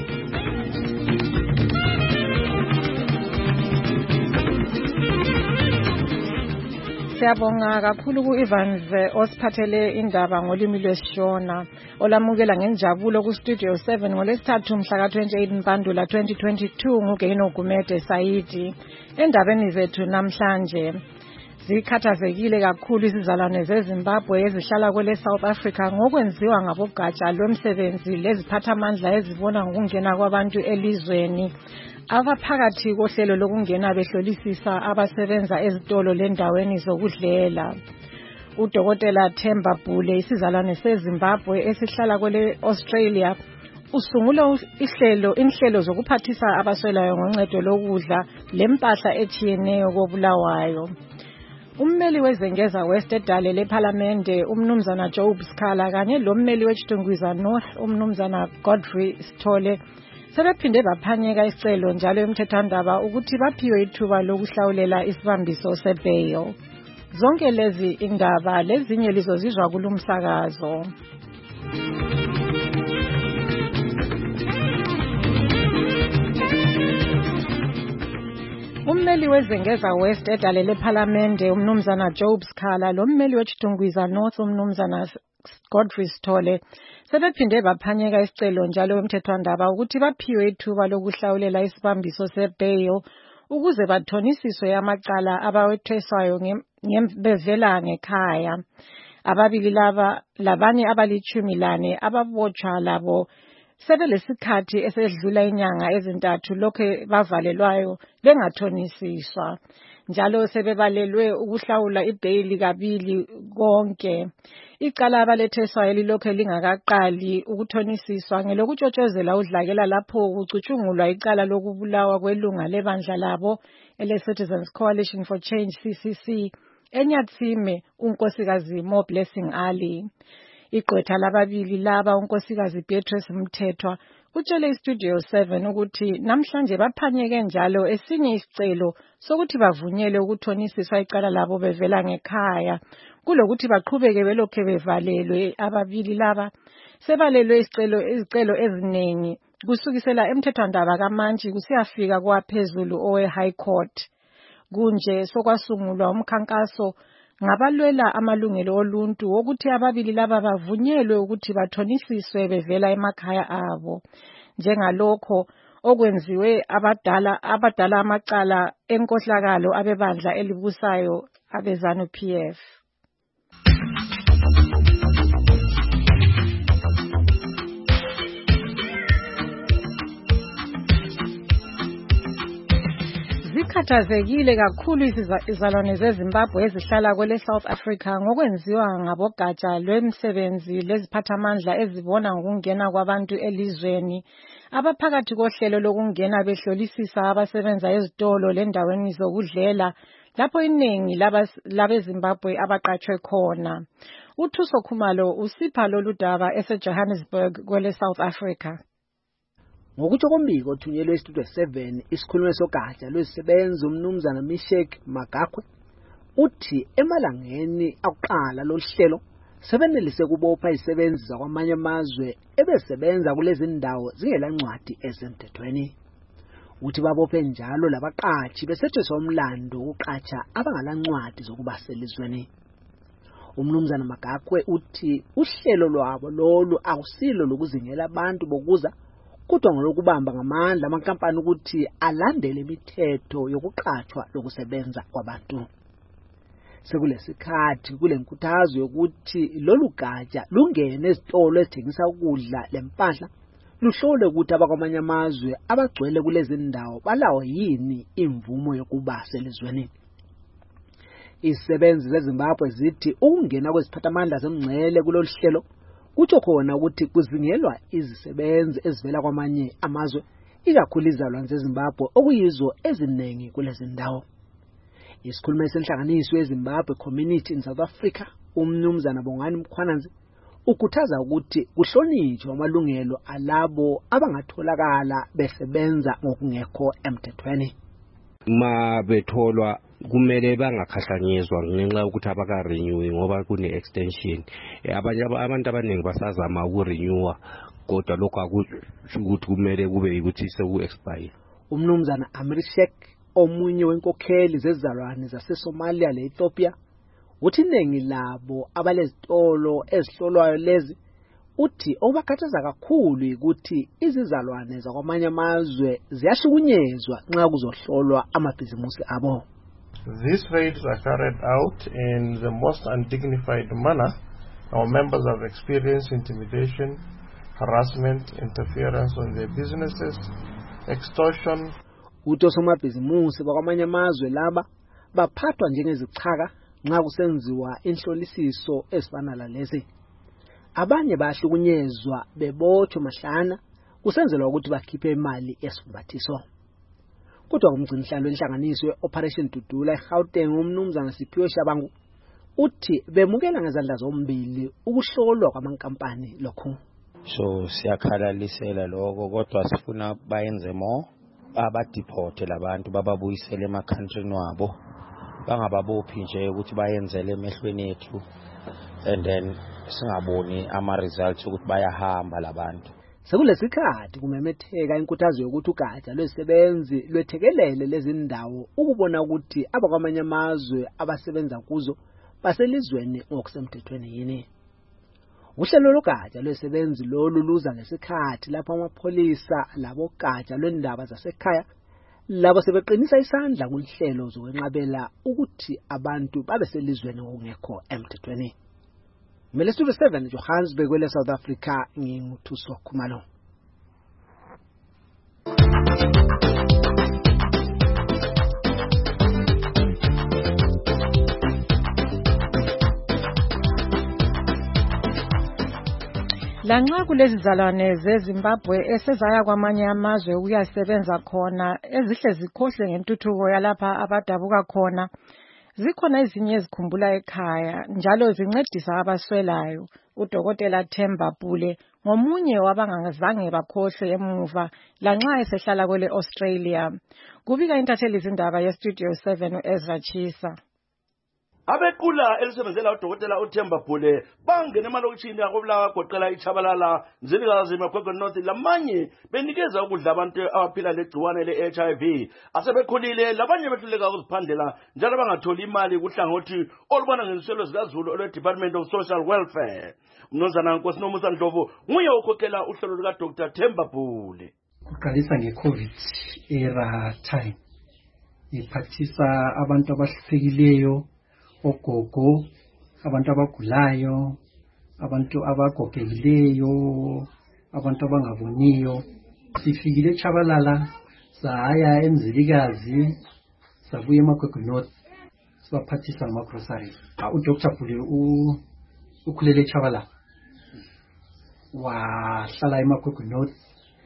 Siyabonga kakhulu ku-Evans osiphathele indaba ngolimi lwesiShona olamukela ngenjabulo ku-Studio seven ngolesithathu mhla ka-twenty-eight Mpandula twenty twenty-two nguGeno Gumede Saidi. Endabeni zethu namhlanje zikhathazekile kakhulu izizalwane zeZimbabwe ezihlala kwele South Africa ngokwenziwa ngabogatsha lomsebenzi leziphathamandla ezibona ngokungena kwabantu elizweni. Abaphakathi kohlelo lokungena behlolisisa abasebenza ezitolo lendaweni zokudlela. Udokotela Themba Bhule isizalwane seZimbabwe esihlala kwele Australia usungula ihlelo inhlelo zokuphathisa abaswelayo ngoncedo lokudla lempahla etshiyeneyo kobulawayo. Ummeli wezengeza West edale lePhalamende umnumzana Job Skhala kanye lommeli weChitungwiza North umnumzana Godfrey Sithole sebephinde baphanyeka isicelo njalo emthethwandaba ukuthi baphiwe ithuba lokuhlawulela isibambiso sebail. Zonke lezi indaba lezinye lizozizwa kulumsakazo. Ummeli wezengeza West edale lePhalamende umnumzana Job Skhala lommeli weChitungwiza North umnumzana Godfrey Sithole sebephinde baphanyeka isicelo njalo emthethwandaba ukuthi baphiwe ithuba lokuhlawulela isibambiso sebail ukuze bathonisiswe amacala abawethwesayo bevela ngekhaya. Ababili laba labanye abalichumi lane ababotshwa labo sebelesikhathi esedlula inyanga ezintathu lokho bavalelwayo bengathonisiswa. Njalo sebebalelwe ukuhlawula ibail kabili konke. Icala abaletheswayo lilokho lingakaqali ukuthonisiswa ngelokutshotshozela udlakela lapho kucutshungulwa icala lokubulawa kwelunga lebandla labo ele Citizens Coalition for Change C C C eNyatsime unkosikazi Mo Blessing Ali. Igqwetha lababili laba unkosikazi Beatrice Mthethwa utshele iStudio seven ukuthi namhlanje baphanyeke njalo esinye isicelo sokuthi bavunyelwe ukuthonisiswa icala labo bevela ngekhaya kulokuthi baqhubeke belokhe bevalelwe. Ababili laba sebalelwe isicelo izicelo eziningi kusukisela emthethwandaba kaMantshi kusiyafika kwaphezulu owe High Court. Kunje sokwasungulwa umkhankaso ngabalwela amalungelo oluntu wokuthi ababili laba bavunyelwe ukuthi bathonisiswe bevela emakhaya abo. Njengalokho okwenziwe abadala abadala amacala enkohlakalo abebandla elibusayo abeZanu P F. Zikhathazekile kakhulu izizalwane zeZimbabwe ezihlala kwele South Africa ngokwenziwa ngabogatsha lwemsebenzi leziphathamandla ezibona ngokungena kwabantu elizweni. Abaphakathi kohlelo lokungena behlolisisa abasebenza ezitolo lendaweni zokudlela lapho iningi labeZimbabwe abaqatshwe khona. UThuso Khumalo usipha lolu daba eseJohannesburg kwele South Africa. Ngokutsho kombiko othunyelwe eStudio seven isikhulumo sogatsha lwezisebenzi umnumzana Mishek Magakwe uthi emalangeni akuqala lohlelo sebenelise kubopha izisebenzi zakwamanye amazwe ebesebenza kulezi ndawo zingelancwadi esemthethweni. Uthi babophe njalo labaqashi besetshenziswa umlando ukuqatsha abangalancwadi zokuba selizweni. Umnumzana Magakwe uthi uhlelo lwabo lolu akusilo lokuzingela abantu bokuza kodwa ngolokubamba ngamandla amankampani ukuthi alandele imithetho yokuqatshwa lokusebenza kwabantu. Sekulesikhathi kule nkuthazo yokuthi lolu gatsha lungene ezitolo ezithengisa ukudla lempahla luhlole ukuthi abakwamanye amazwe abagcwele kulezi ndawo balawo yini imvumo yokuba selizweni. Izisebenzi zeZimbabwe zithi ukungena kweziphathamandla zemngcele kulolu hlelo kutsho khona ukuthi kuzingelwa izisebenzi ezivela kwamanye amazwe ikakhulu izalwane zeZimbabwe okuyizo eziningi kulezi ndawo. Isikhulumi senhlanganiso yeZimbabwe Community in South Africa umnumzana Bongani Mkhwananzi ukhuthaza ukuthi kuhlonitshwe amalungelo alabo abangatholakala besebenza ngokungekho emthethweni. Ma betholwa kumele bangakhahlanyezwa ngenxa ukuthi abaka renew ngoba kune extension. Abanye abantu abaningi basazama ukurenewa kodwa lokho akusho ukuthi kumele kube ukuthi seku expire. Umnumzana Amrishek omunye wenkokheli zezizalwane zaseSomalia leEthiopia uthi iningi labo abalezitolo ezihlolwayo lezi uthi obakhathaza kakhulu ukuthi izizalwane zakwamanye amazwe ziyahlukunyezwa nxa kuzohlolwa amabhizimusi abo. These raids are carried out in the most undignified manner. Our members have experienced intimidation, harassment, interference on their businesses, extortion. Uthi osomabhizimusi bakwamanye amazwe laba baphathwa njengezichaka nxa kusenziwa inhlolisiso ezifana lalezi. Abanye bahlukunyezwa bebotshwa mahlana kusenzelwa ukuthi bakhiphe imali yesifumbathiso. Kodwa umgcinisihlalo wenhlanganiso ye-Operation Dudula eGauteng umnumzana Siphiwe Shabangu uthi bemukela ngezandla zombili ukuhlolwa kwamankampani lokho. So siyakhalalisela lokho kodwa sifuna bayenze more abadeporte labantu bababuyisele emakhantrini wabo bangababophi nje ukuthi bayenzele emehlweni ethu and then singaboni ama results ukuthi bayahamba labantu. Sekulesikhathi kumemetheka inkuthazo yokuthi ugatsha lwezisebenzi lwethekelele lezi ndawo ukubona ukuthi abakwamanye amazwe abasebenza kuzo baselizweni ngokusemthethweni yini. Uhlelo logatsha lwezisebenzi lolu luza ngesikhathi lapho amapholisa labo gatsha lwendaba zasekhaya labo sebeqinisa isandla kuhlelo zokwenqabela ukuthi abantu babe selizweni ngokungekho emthethweni. Mele Studio seven Johannesburg kwele South Africa nginguthuso Khumalo. Lanxa kulezi zalwane zeZimbabwe esezaya kwamanye amazwe ukuyasebenza khona ezihle zikhohle ngentuthuko yalapha abadabuka khona zikhona ezinye ezikhumbula ekhaya njalo zincedisa abaswelayo. Udokotela Themba Pule ngomunye wabangazange bakhohle emuva lanxa esehlala kwele Australia. Kubika intatheli izindaba yeStudio seven uEzra Chisa. Abequla elisebenzela udokotela uThemba Pule bangena emalokishini akobulawa goqela iChabalala nzilikazi eMakhwekwe North lamanye benikeza ukudla abantu abaphila legciwane le-H I V asebekhulile labanye behluleka ukuziphandela njalo bangatholi imali kuhlangothi olubona ngezihlelo zikaZulu olwe-Department of Social Welfare. Umnumzana Nkosi Nomusa Ndlovu nguye ukhokhela uhlelo luka Doctor Themba Pule. Kuqalisa nge-COVID era time iphathisa abantu abahluphekile, ogogo, abantu abagulayo, abantu abagogekileyo, abantu abangaboniyo. Sifikile eChabalala saya eMzilikazi sabuya eMakhwekwe North sibaphathisa ngamagrocery. uDoctor Pule ukhulele eChabalala wahlala eMakhwekwe North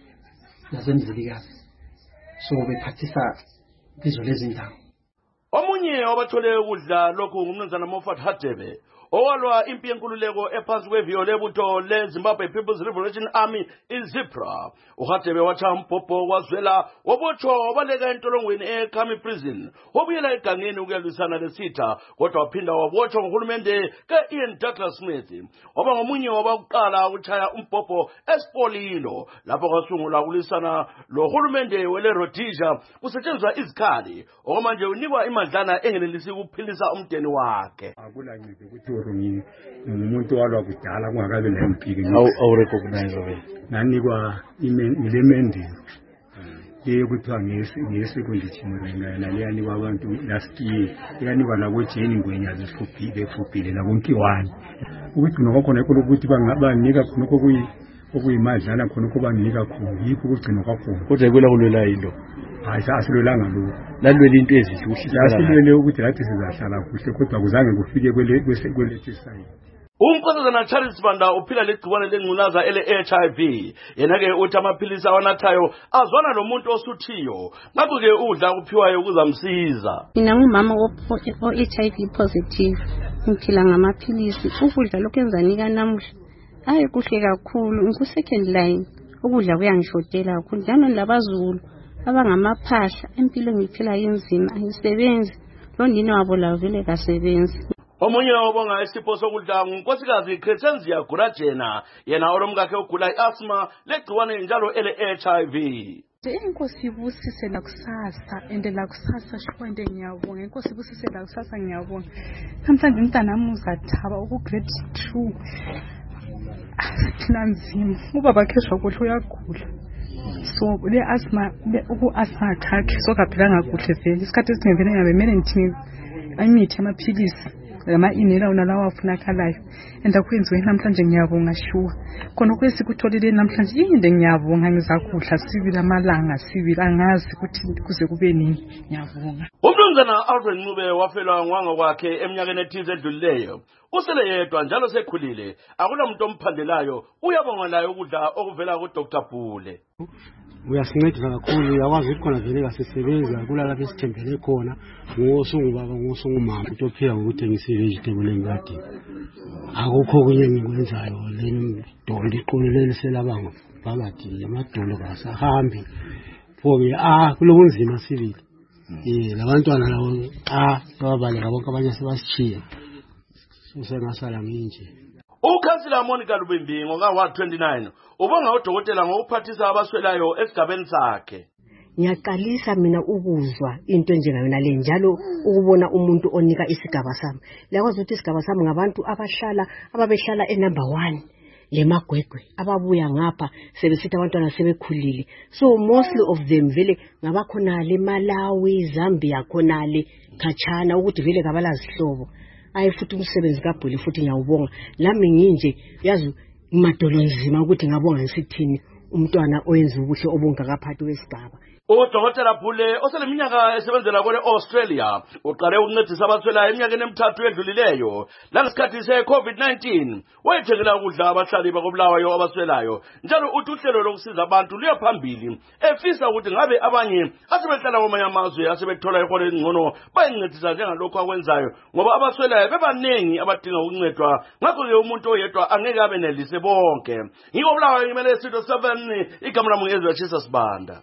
naseMzilikazi, so bephathisa izo lezi ndawo. omunye wabathole ukudla lokhu ngumnumzana Moffat Hadebe owalwa impi yenkululeko ephansi kweviyo lebutho le-Zimbabwe People's Liberation Army i-ZIPRA. uHadebe wathaya umbhobho wazwela wabotshwa wabaleka entolongweni eKhami Prison wabuyela egangeni ukuyalwisana lesitha, kodwa waphinda wabotshwa nguhulumende ka-Ian Douglas Smith. Waba ngomunye wabakuqala ukuchaya umbhobho eSpolilo lapho kwasungulwa ukulwisana lohulumende wele-Rhodesia kusetshenziswa izikhali, okwamanje unikwa imadlana engenelisi ukuphilisa umndeni wakhe. Akulancedo ukuthi urungi umuntu walwa kudala kungakabe lempike. Awu recognize we. Nanikwa ilemende. Ye kuthiwa ngesi ngesi kundichimrenga naliyani kwabantu last year. Yanikwa labo Jane Ngwenya befuphile befuphile labo Nkiwani. Ukuthi nokhona ekho ukuthi bangabanika khona okuyi okuyimadlana khona okubanginika khona yikho ukugcina kwakhona. Kodwa kwela kulwela into. Hayi asilwelanga lo. Lalwela into ezihle uhlisa. Asilwele ukuthi lathi sizahlala kuhle kodwa kuzange kufike kwele kwelethi side. Unkosazana Charles Banda uphila legciwane lengculaza ele-H I V. Yena-ke uthi amaphilisi awanathayo azwana nomuntu osuthiyo. Ngakho-ke udla kuphiwayo kuzamsiza. Mina ngumama o-H I V positive. Ngiphila ngamaphilisi. Ukudla lokhu enzanika namuhla hayi kuhle kakhulu. Ngiku-second line. Ukudla kuyangishodela kakhulu. Njalo labazulu abangamaphahla empilo ngiphila yenzima ayisebenzi. Lo ndini wabo lawo vele kasebenzi. Omunye wabonga isipho sokudla ngunkosikazi Crescenzia Gurajena, yena oromkakhe ugula i-asthma legciwane njalo ele-H I V. Inkosi ibusise lakusasa ende lakusasa shwende ngiyabonga. Inkosi ibusise lakusasa ngiyabonga. Namhlanje umntanami uzathaba uku grade two. Thina nzima. Ubaba kheshwa kuhle uyagula. So le asthma uku asthma attack sokaphilanga kuhle vele. Isikhathi esingevele ngabe mele ngithini imithi amaphilisi. Lama inela unalawa afunakalayo enda kwenziwe namhlanje ngiyabonga shuwa khona kwesi kutholile namhlanje inde ngiyabonga ngizakudla sibili amalanga sibili angazi ukuthi kuze kube nini ngiyabonga. Umnumzana Alfred Ncube wafelwa ngwanga kwakhe eminyakeni ethize edlulileyo. Usele yedwa njalo sekhulile akula umuntu omphandelayo uyabonga nayo ukudla okuvela ku Doctor Bhule. Uyasincedisa kakhulu uyakwazi ukuthi khona vele kasesebenzi kulala lapho esithembele khona ngosungubaba ngosungumama into ophila ngokuthengisa vegetable engadini. Akukho kunye ngikwenzayo leni dolo iqulelele selabanga phakathi amadolo kasahambi phobe ah kulobunzima sibili. Eh labantwana lawo ah babaleka bonke abanye sebasichiya. Usengasala nginje. Ukhansila Monica Lubimbi ngoka wa twenty-nine ubonga udokotela ngokuphathisa abaswelayo esigabeni sakhe. Ngiyaqalisa mina ukuzwa into njengayona le njalo ukubona umuntu onika isigaba sami. Liyakwazi ukuthi isigaba sami ngabantu abahlala ababehlala e number one le Magwegwe ababuya ngapha sebesithi abantwana sebekhulile. So mostly of them vele ngabakhona le Malawi, Zambia khona le Khatshana ukuthi vele kabalazihlobo. Ayi futhi umsebenzi kaBhuli futhi ngiyawubonga lami nginje yazi imadolo nzima ukuthi ngabonga ngisithini umntwana oyenza ubuhle obungakaphathi wesigaba. Udokotela Bhule oseleminyaka esebenzela kwele Australia uqale ukuncedisa abaswelayo eminyakeni emithathu edlulileyo langesikhathi se-COVID nineteen wayethengela ukudla abahlali bakobulawayo abaswelayo njalo uthi uhlelo lokusiza abantu luya phambili efisa ukuthi ngabe abanye asebehlala kwamanye amazwe asebethola iholo elingcono bayincedisa njengalokho akwenzayo ngoba abaswelayo bebaningi abadinga ukuncedwa ngakho-ke umuntu oyedwa angeke abe nelise bonke. Ngikobulawayo ngimele Studio seven igama lami ngu-Ezra Chisa Sibanda.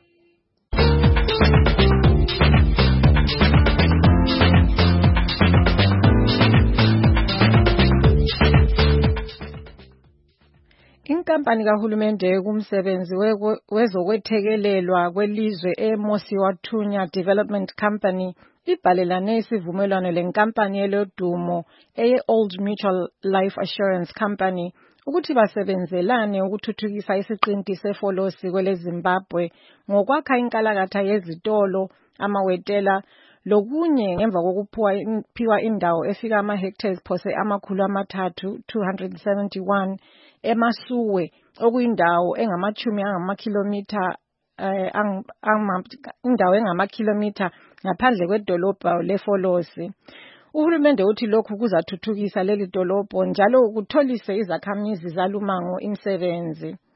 Inkampani kahulumende kumsebenzi wezokwethekelelwa kwelizwe eMosiwathunya Development Company ibhalelane isivumelwano lenkampani yelodumo eye Old Mutual Life Assurance Company ukuthi basebenzelane ukuthuthukisa isiqinti sefolosi kwele Zimbabwe ngokwakha inkalakatha yezitolo amawetela lokunye ngemva kokuphiwa indawo efika ama hectares phose amakhulu amathathu two hundred seventy-one eMasuwe okuyindawo engamachumi angamakhilomitha eh, indawo engamakhilomitha ngaphandle kwedolobha lefolosi. Uhulumende uthi lokhu kuzathuthukisa leli dolobho njalo ukutholise izakhamizi zalumango imsebenzi.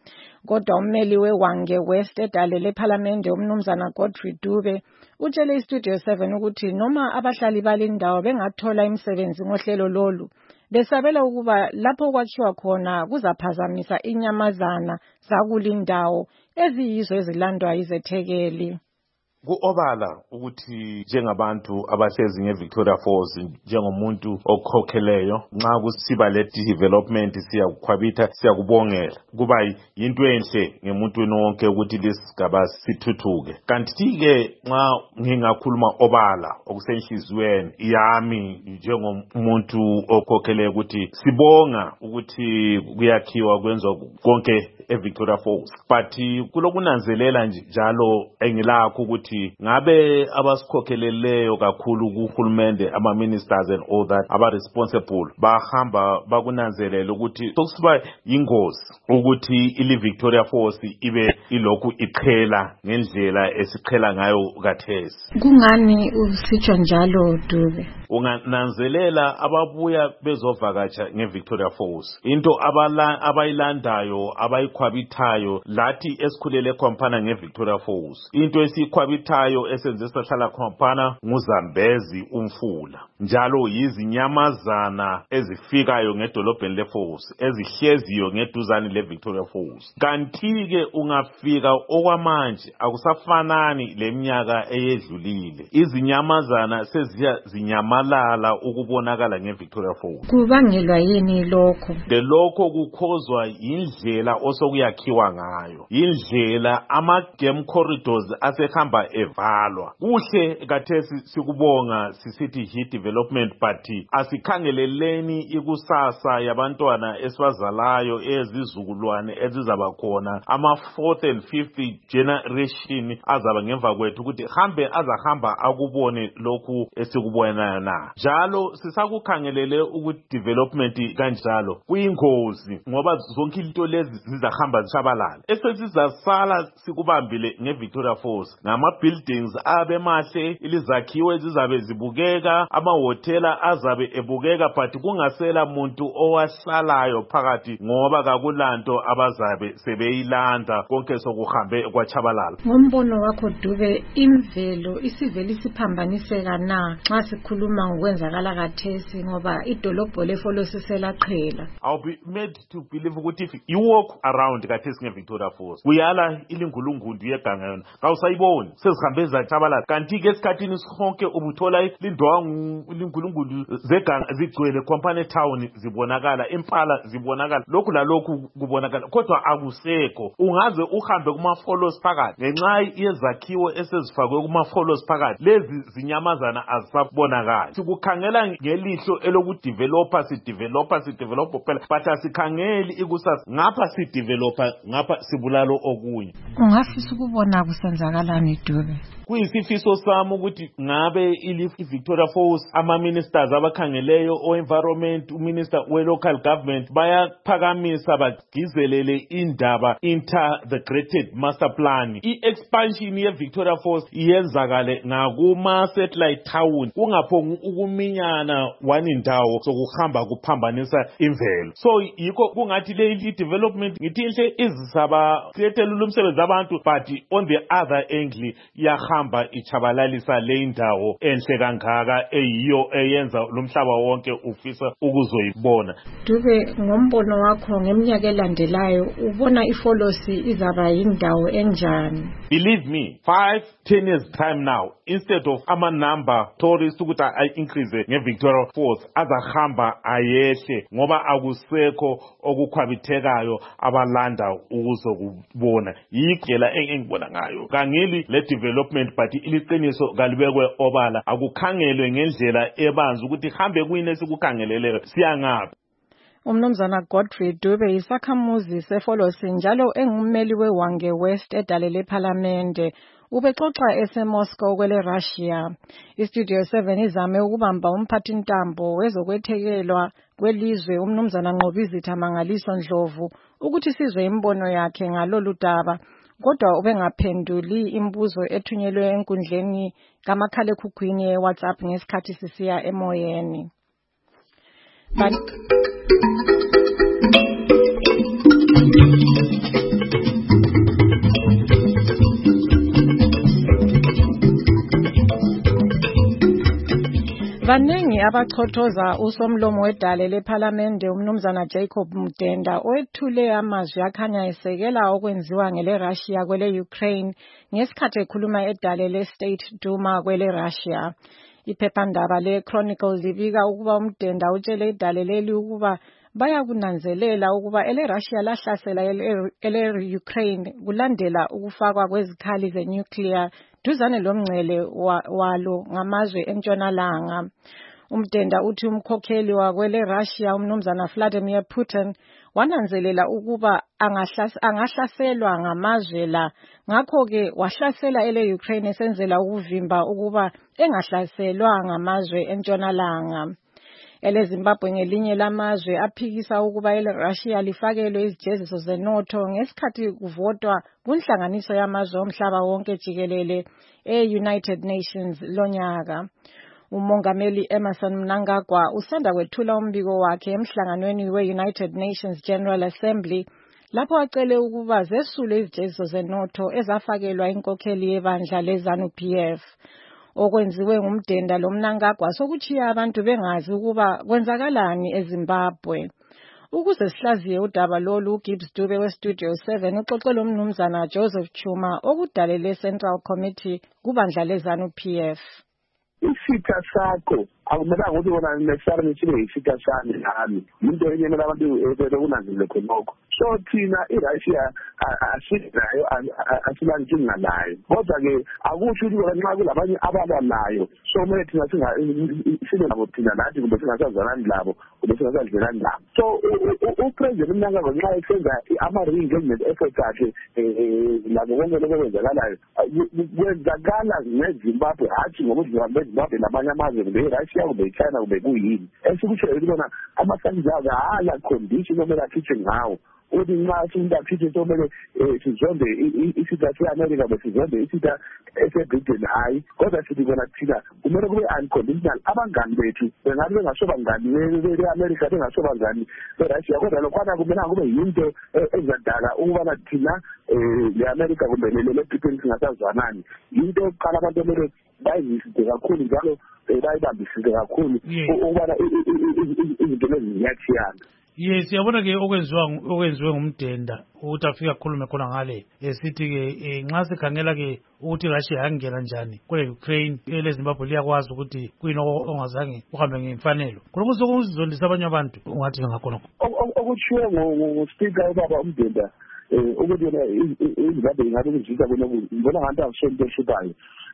Kodwa ummeli weWange West edale lePhalamende umnumzana Godfrey Dube utshele iStudio seven ukuthi noma abahlali balindawo bengathola imisebenzi ngohlelo lolu besabela ukuba lapho kwakhiwa khona kuzaphazamisa inyamazana zakulindawo eziyizo ezilandwa izethekeli. Ku-obala ukuthi njengabantu abahlezi ngeVictoria Falls njengomuntu okhokheleyo nxa kusiba le development siyakukhwabitha siyakubongela kuba yinto enhle ngemuntwini wonke ukuthi lesigaba sithuthuke. Kanti ke nxa ngingakhuluma obala okusenhlizweni yami njengomuntu okhokheleyo ukuthi sibonga ukuthi kuyakhiwa kwenzwa konke eVictoria Falls, but kulokunanzelela njalo engilakho ukuthi ngabe abasikhokheleleyo kakhulu kuhulumende ama ministers and all that aba responsible bahamba bakunanzelela ukuthi sokusiba ingozi ukuthi ile Victoria Falls ibe ilokhu iqhela ngendlela esiqhela ngayo kathesi. Kungani usitsho njalo Dube? Ungananzelela ababuya bezovakatsha ngeVictoria Falls into abala abayilandayo abayikhwabithayo lathi esikhulele khompana ngeVictoria Falls into esikhwabithayo esenze sahlala khompana nguzambezi umfula njalo yizinyamazana ezifikayo ngedolobheni leFalls ezihleziyo ngeduzane leVictoria Falls. Kanti ke ungafika okwamanje akusafanani leminyaka eyedlulile izinyamazana seziya zinyamalala ukubonakala ngeVictoria Falls. Kubangelwa yini lokho? De lokho kukhozwa indlela osokuyakhiwa ngayo indlela ama game corridors asehamba evalwa kuhle kathesi sikubonga sisithi hit development party asikhangeleleni ikusasa yabantwana esibazalayo ezizukulwane ezizaba khona ama fourth and fifth generation azaba ngemva kwethu ukuthi hambe azahamba akubone lokhu esikubona na njalo sisakukhangelele ukuthi development kanjalo kuyingozi ngoba zonke into lezi zizahamba zishabalala esesizasala sikubambile ngeVictoria Falls ngama buildings abe mahle ilizakhiwe zizabe zibukeka ama hotela azabe ebukeka but kungasela muntu owahlalayo phakathi ngoba kakulanto abazabe sebeyilanda konke sokuhambe kwachabalala. Ngombono wakho Dube imvelo isivele isiphambaniseka na nxa sikhuluma ngokwenzakala kathesi ngoba idolobho leFalls selaqhela? I'll be made to believe ukuthi if you walk around kathesi ngeVictoria Falls uyala ilingulungundu yeganga yona awusayiboni sezihambe zachabalala kanti ke esikhathini sonke ubuthola lindwangu ilingulungundu zeganga zigcwele Kompane town zibonakala impala zibonakala lokhu lalokhu kubonakala kodwa akusekho ungaze uhambe kuma Falls phakathi ngenxa yezakhiwo esezifakwe kuma Falls phakathi lezi zinyamazana azisabonakala sikukhangela ngelihlo elokudeveloper si developer si developer phela but asikhangeli ikusasa ngapha si developer ngapha sibulalo okunye. Ungafisa ukubona kusenzakalani Dube? Kuyisifiso sami ukuthi ngabe iVictoria Falls ama ministers abakhangeleyo o environment uminister we local government bayaphakamisa bagizelele indaba integrated master plan i-expansion ye-Victoria Falls iyenzakale ngakuma satellite town kungaphongu ukuminyana wani indawo sokuhamba kuphambanisa imvelo so yikho kungathi le development ngithi inhle izisaba createle umsebenzi abantu but on the other angle yahamba ichabalalisa le indawo enhle kangaka eyiyo eyenza lomhlaba wonke ufisa ukuzoyibona. Dube ngombono wakho ngeminyaka elandelayo ubona iFalls izaba indawo enjani? Believe me five ten years time now instead of ama number tourists ukuthi ay increase ngeVictoria Falls azahamba ayehle ngoba akusekho okukhwabithekayo abalanda ukuzokubona yikela engibona ngayo kangili le development but iliqiniso kalibekwe obala akukhangelwe ngendlela ebanzi ukuthi hambe kuyini esikukhangeleleyo siyangaphi. Umnumzana Godfrey Dube isakhamuzi seFalls njalo engummeli weWange West edale lePhalamende ubexoxa eseMoscow kwele Russia. iStudio seven izame ukubamba umphathintambo wezokwethekelwa kwelizwe umnumzana Nqobizitha Mangaliso Ndlovu ukuthi sizwe imbono yakhe ngalolu daba kodwa ubengaphenduli imbuzo ethunyelwe enkundleni kamakhalekhukhwini yeWhatsApp ngesikhathi sisiya emoyeni. But abaningi abachothoza usomlomo wedale lephalamende umnumzana Jacob Mudenda owethule amazwi akhanya esekela okwenziwa ngele Russia kwele Ukraine ngesikhathi ekhuluma edale le State Duma kwele Russia. Iphephandaba le Chronicle libika ukuba uMdenda utshele idale leli ukuba baya kunanzelela ukuba ele Russia lahlasela ele Ukraine kulandela ukufakwa kwezikhali zenuclear duzane lomngcele walo ngamazwe entshonalanga. Umdenda uthi umkhokheli wakwele Russia umnumzana Vladimir Putin wananzelela ukuba angahlaselwa ngamazwe la, ngakho ke wahlasela ele Ukraine esenzela ukuvimba ukuba engahlaselwa ngamazwe entshonalanga. Ele Zimbabwe ngelinye lamazwe aphikisa ukuba ele Russia lifakelwe izijeziso zenotho ngesikhathi kuvotwa kunhlanganiso yamazwe omhlaba wonke jikelele e-United Nations lonyaka. Umongameli Emerson Mnangagwa usanda kwethula umbiko wakhe emhlanganweni we-United Nations General Assembly lapho acele ukuba zesulwe izijeziso zenotho ezafakelwa inkokheli yebandla le-ZANU P F. Okwenziwe ngumdenda lo Mnangagwa sokuchiya abantu bengazi ukuba kwenzakalani eZimbabwe. Ukuze sihlaziye udaba lolu uGibbs Dube weStudio seven uxoxe lo mnumzana Joseph Chuma okudalele Central Committee kubandla le-ZANU P F. Isitha sakho akumelanga ukuthi wona nesara nesibe isitha sami nami into enyemela abantu bekunanzile khonokho. So thina iRussia asinayo asilankinga nayo kodwa ke akusho ukuthi nxa kulabanye abalanayo so kumele thina sibe nabo thina nathi kumbe singasazalani labo kumbe singasadlelani labo. So upresident Mnangagwa nxa esenza ama-re-engagement efforts akhe labo konke lokho kwenzakalayo kwenzakala neZimbabwe hatshi ngokuthi Zimbabwe namanye amazwe kumbe iRussia kumbe iChina kumbe kuyini esikutshoyo ukubona ama-sanctions abo hala condition omele akhitshwe ngawo ukuthi nxa umuntu akhitshwe somele sizonde isitha se-America kumbe sizonde isitha ese-Britain hayi kodwa sithi bona thina kumele kube unconditional. Abangani bethu bengathi bengasho bangani be-America bengasho bangani be-Russia kodwa lokhwana kumelanga kube yinto ezadala ukubana thina le-America kumbe le-Britain singasazwanani. Yinto yokuqala abantu kumele bayiziside kakhulu njalo bayibambisise kakhulu ukubana izinto lezi ziyachiyana. Yes, yabona ke okwenziwa okwenziwe ngumdenda ukuthi afika khulume khona ngale esithi ke nxa sikhangela ke ukuthi Russia yangena njani kule Ukraine ele Zimbabwe liyakwazi ukuthi kuyini ongazange uhambe ngemfanelo kuloko sokuzondisa abanye abantu ungathi ngakhona okutshiwo ngospeaker ubaba uMdenda ukuthi yena iZimbabwe ingabe kuzisa bona ngibona ngathi akusonto eshibayo.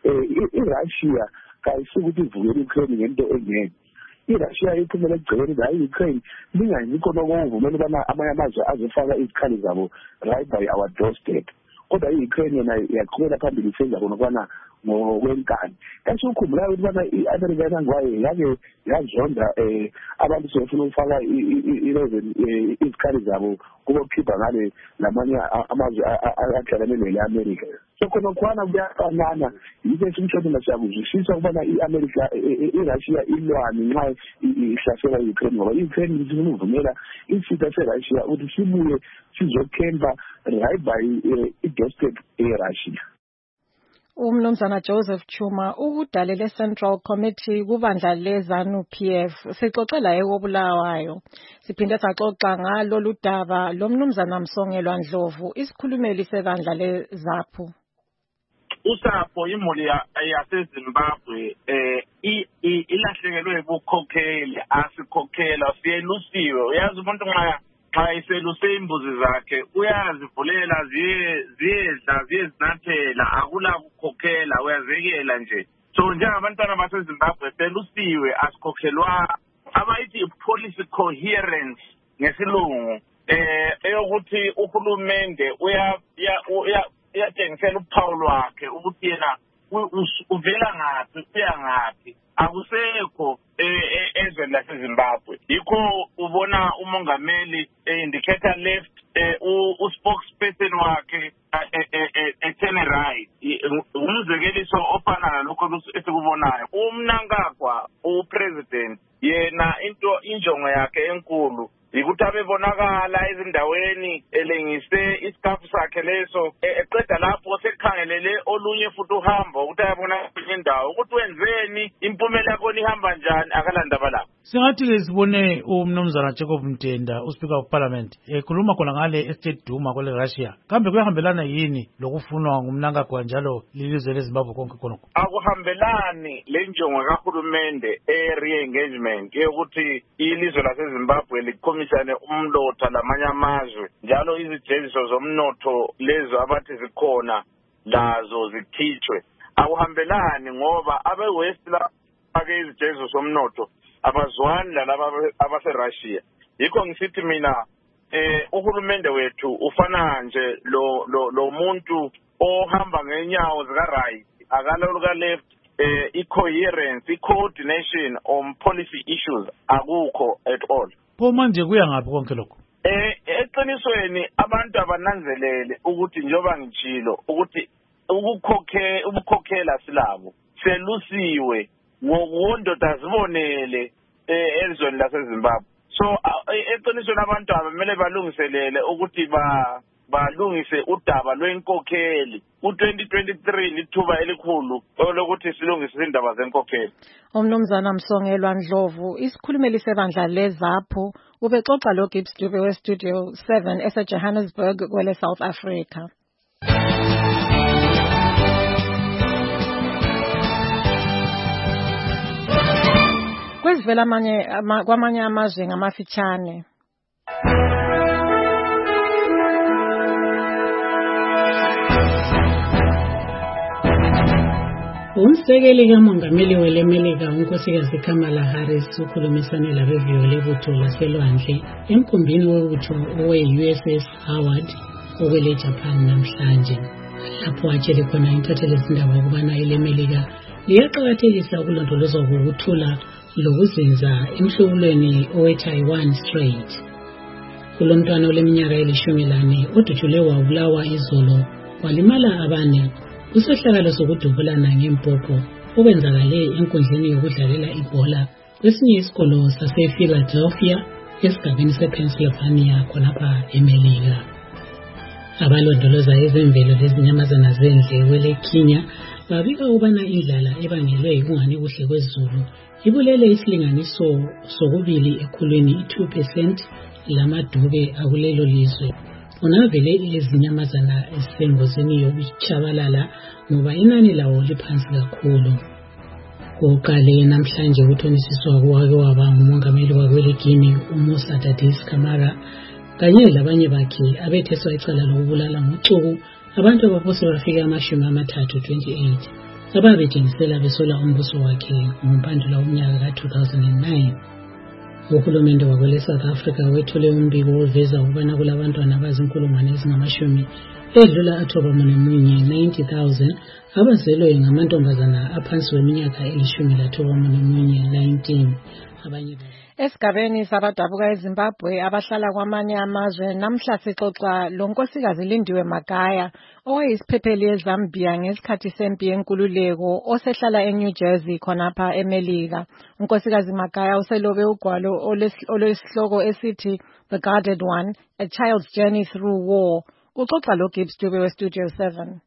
iRussia kayisukuthi ivukele iUkraine ngento engeke iRussia iphumela egcekeni la iUkraine lingayikho lokuvumela ubana amanye amazwe azofaka izikhali zabo right by our doorstep kodwa iUkraine yona yaqhubela phambili isenza khona ukubana ngokwenkani. Esukhumbulayo ukuthi ubana i-America nangwaye yake yazonda abantu sebefuna ukufaka izikhali zabo kubokhipha ngale lamanye amazwe akhalane nele-America. So khona khona kuyafanana yike simshona siyakuzwisisa ukubana i-America iRussia ilwane nxa ihlasela iUkraine ngoba iUkraine ifuna ukuvumela isitha seRussia ukuthi sibuye sizokhemba right by i-doorstep eRussia. Umnumzana Joseph Chuma ukudalele Central Committee kubandla le-ZANU P F sixoxela ekobulawayo. Siphinde saxoxa ngalolu daba lo mnumzana Msongelwa Ndlovu isikhulumeli sebandla le-ZAPU. Usapho imuli yaseZimbabwe eh ilahlekelwe ubukhokheli asikhokhela siyelusiwe uyazi umuntu nxa xa iseluse imbuzi zakhe uyazivulela ziye ziyedla ziyezinathela akula kukhokhela uyazekela nje. So njengabantwana baseZimbabwe selusiwe asikhokhelwa abayithi policy coherence ngesilungu eh eyokuthi uhulumende uya uyatshengisela uphawu lwakhe ukuthi yena uvela ngaphi uya ngaphi akusekho ezweni laseZimbabwe. Yikho ubona umongameli indicator left uspokesperson wakhe etene right umzekeliso ofana nalokho esikubonayo. uMnangagwa upresident yena into injongo yakhe enkulu yikuthi abebonakala ezindaweni elengise isikafu sakhe leso eqeda lapho sekukhangelele olunye futhi uhamba ukuthi ayabona indawo ukuthi wenzeni impumela yakho ihamba njani akalandaba lapho. Singathi-ke sibone umnumzana Jacob Mdenda uSpeaker of Parliament ekhuluma khona ngale estate Duma kwele Russia. Kambe kuyahambelana yini lokufunwa ngumnankagwa njalo lilizwe leZimbabwe konke khonokho? Akuhambelani le njongo kahulumende e-re-engagement yokuthi ilizwe laseZimbabwe likhomisane umlotha lamanye amazwe njalo izijeziso zomnotho lezo abathi zikhona lazo zikhitshwe. Akuhambelani ngoba abe-West la ake izijeziso zomnotho abazwani lalaba abase-Russia. Yikho ngisithi mina eh uhulumende wethu ufana nje lo lo, lo muntu ohamba ngenyawo zika-right akaloluka left. eh i-coherence i-coordination on policy issues akukho at all. Pho manje kuya ngaphi konke lokho? Eh eqinisweni abantu abananzelele ukuthi njoba ngitshilo ukuthi ukukhokhe ubukhokhela silabo selusiwe ngokundoda azibonele elizweni laseZimbabwe. So eqinisweni abantu abamele balungiselele ukuthi ba balungise udaba lwenkokheli u twenty twenty-three lithuba elikhulu lokuthi silungise indaba zenkokheli. Umnumzana Msongelwa Ndlovu isikhulumeli sebandla leZAPHU ubexoxa lo Gibbs Dube we Studio seven ese Johannesburg kwele South Africa. Kwezivela amanye kwamanye amazwe ngamafitshane. Umsekeli kamongameli welemelika unkosikazi Kamala Harris ukhulumisane labevio lebutho laselwandle emkhumbini webutho owe-U S S Howard okwele Japan namhlanje. Lapho atshele khona intathelezindaba ukubana elemelika liyaqakathekisa ukulondolozwa kokuthula lokuzinza emhlubulweni owe-Taiwan Strait. Kulomntwana oleminyaka elishumi lane odutshulwe wabulawa izolo walimala abane kusehlakalo sokudubulana ngempoko okwenzakale enkundleni yokudlalela ibhola kwesinye isikolo sase-Philadelphia esigabeni se-Pennsylvania khonapha eMelika. Abalondoloza ezemvelo lezinyamazana zendle wele Kenya babika ubana indlala ebangelwe ukungani kuhle kwezulu ibulele isilinganiso sokubili ekhulwini i-two percent lamadube akulelo lizwe. Unavele ezinyamazana esengozini yokuchabalala ngoba inani lawo liphansi kakhulu. Kuqale namhlanje uthonisiswa kwake waba ngumongameli wakwele Guinea uMusa Dadis Camara kanye labanye bakhe abetheswa icala lokubulala ngocuku abantu abaphose bafika amashumi amathathu twenty-eight ababetshengisela besola umbuso wakhe ngompandula umnyaka ka two thousand nine. Uhulumende wakwele South Africa wethule umbiko oveza ukubana kulabantwana abazinkulungwane ezingamashumi edlula athoba munye ninety thousand abazelwe ngamantombazana aphansi kweminyaka elishumi lathoba munye nineteen. Abanye Esigabeni sabadabuka eZimbabwe abahlala kwamanye amazwe namhla sixoxa lo nkosikazi Lindiwe Magaya owayisiphepheli eZambia ngesikhathi sempi yenkululeko osehlala eNew Jersey khonapha eMelika. Unkosikazi Magaya uselobe ugwalo olesihloko esithi The Guarded One, A Child's Journey Through War. Uxoxa lo Gibbs Dube we Studio seven.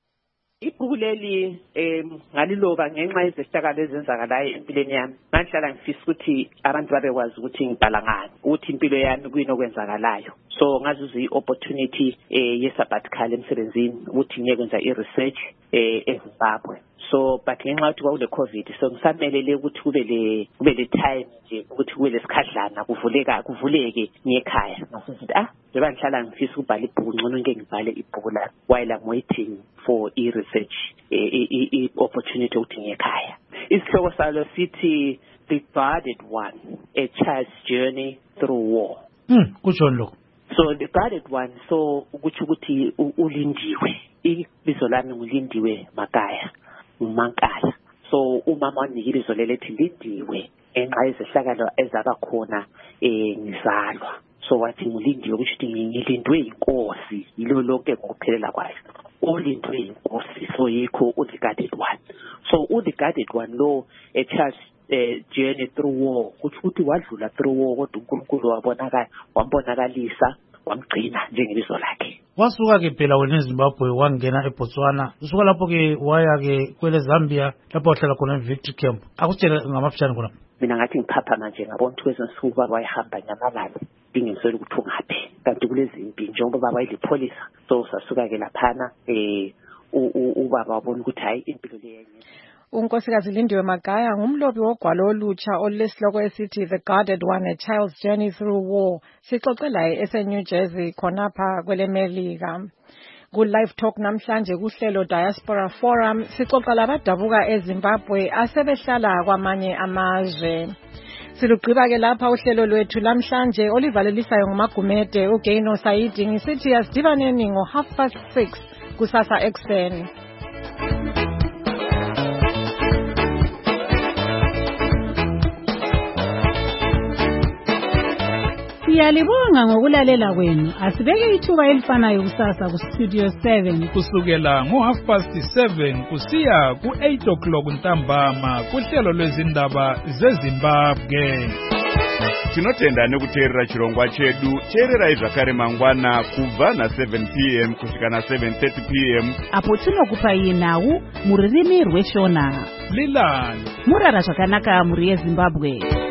Ibhuku leli ngaliloba ngenxa yezehlakalo ezenzakalayo empilweni yami. Ngihlala ngifisa ukuthi abantu babekwazi ukuthi ngibhala ngani, ukuthi impilo yami kuyini okwenzakalayo. So ngazuza i-opportunity ye-sabbatical emsebenzini ukuthi ngiyekwenza i-research eZimbabwe. So but ngenxa yokuthi kwakule COVID so ngisamelele ukuthi kube le kube le time nje ukuthi kube lesikhadlana kuvuleka kuvuleke ngekhaya. Ngasithi ah njengoba ngihlala ngifisa ukubhala ibhuku ngcono ngeke ngibhale ibhuku la while I'm waiting for i-research i-opportunity ukuthi ngekhaya. Isihloko salo sithi The Guarded One, A Child's Journey Through War. Hmm, kutsho lokho. So The Guarded One so ukuthi ukuthi ulindiwe. Ibizo lami nguLindiwe Magaya. Umankala. So umama wanikile izolele ethi Lindiwe enxa yezehlakalo ezaba khona eh ngizalwa. So wathi nguLindiwe ukuthi ngilindwe inkosi yilo lonke ngokuphelela kwayo. Ulindwe inkosi so yikho uThe Guarded One. So uThe Guarded One lo a child's eh journey through war kuthi ukuthi wadlula through war kodwa uNkulunkulu wabonakala wambonakalisa wamgcina njengelizwe lakhe. Wasuka ke phela wena eZimbabwe wangena eBotswana usuka lapho ke waya ke kwele Zambia lapho wahlala khona eVictory Camp. Akusitshela ngamafishane khona. Mina ngathi ngiphatha manje ngabona ukuthi kwezinsuku baba wayihamba nyamalala bingemsela ukuthi ungaphi kanti kulezi impi njengoba baba wayilipholisa so sasuka ke laphana eh ubaba wabona ukuthi hayi impilo leyenye. uNkosikazi Lindiwe Magaya ngumlobi wogwalo olutsha olesihloko esithi The Guarded One, A Child's Journey Through War. Sixoxe laye eseNew Jersey khonapha kwele Melika. Ku live talk namhlanje kuhlelo Diaspora Forum sixoxa labadabuka eZimbabwe asebehlala kwamanye amazwe. Silugqiba ke lapha uhlelo lwethu lamhlanje olivalelisayo ngumagumede uGaino Saidi ngisithi asidibaneni ngo half past six kusasa ekseni. Siyalibonga ngokulalela kwenu. Asibeke ithuba elifanayo kusasa ku Studio seven kusukela ngo half past seven kusiya ku eight o'clock ntambama kuhlelo lwezindaba zeZimbabwe. Tinotenda nekuteerera chirongwa chedu. Teererai zvakare mangwana kubva na seven p m kusvika na seven thirty p m apo tinokupa iye nhau mururimi rweshona. Lilani murara zvakanaka muri yeZimbabwe.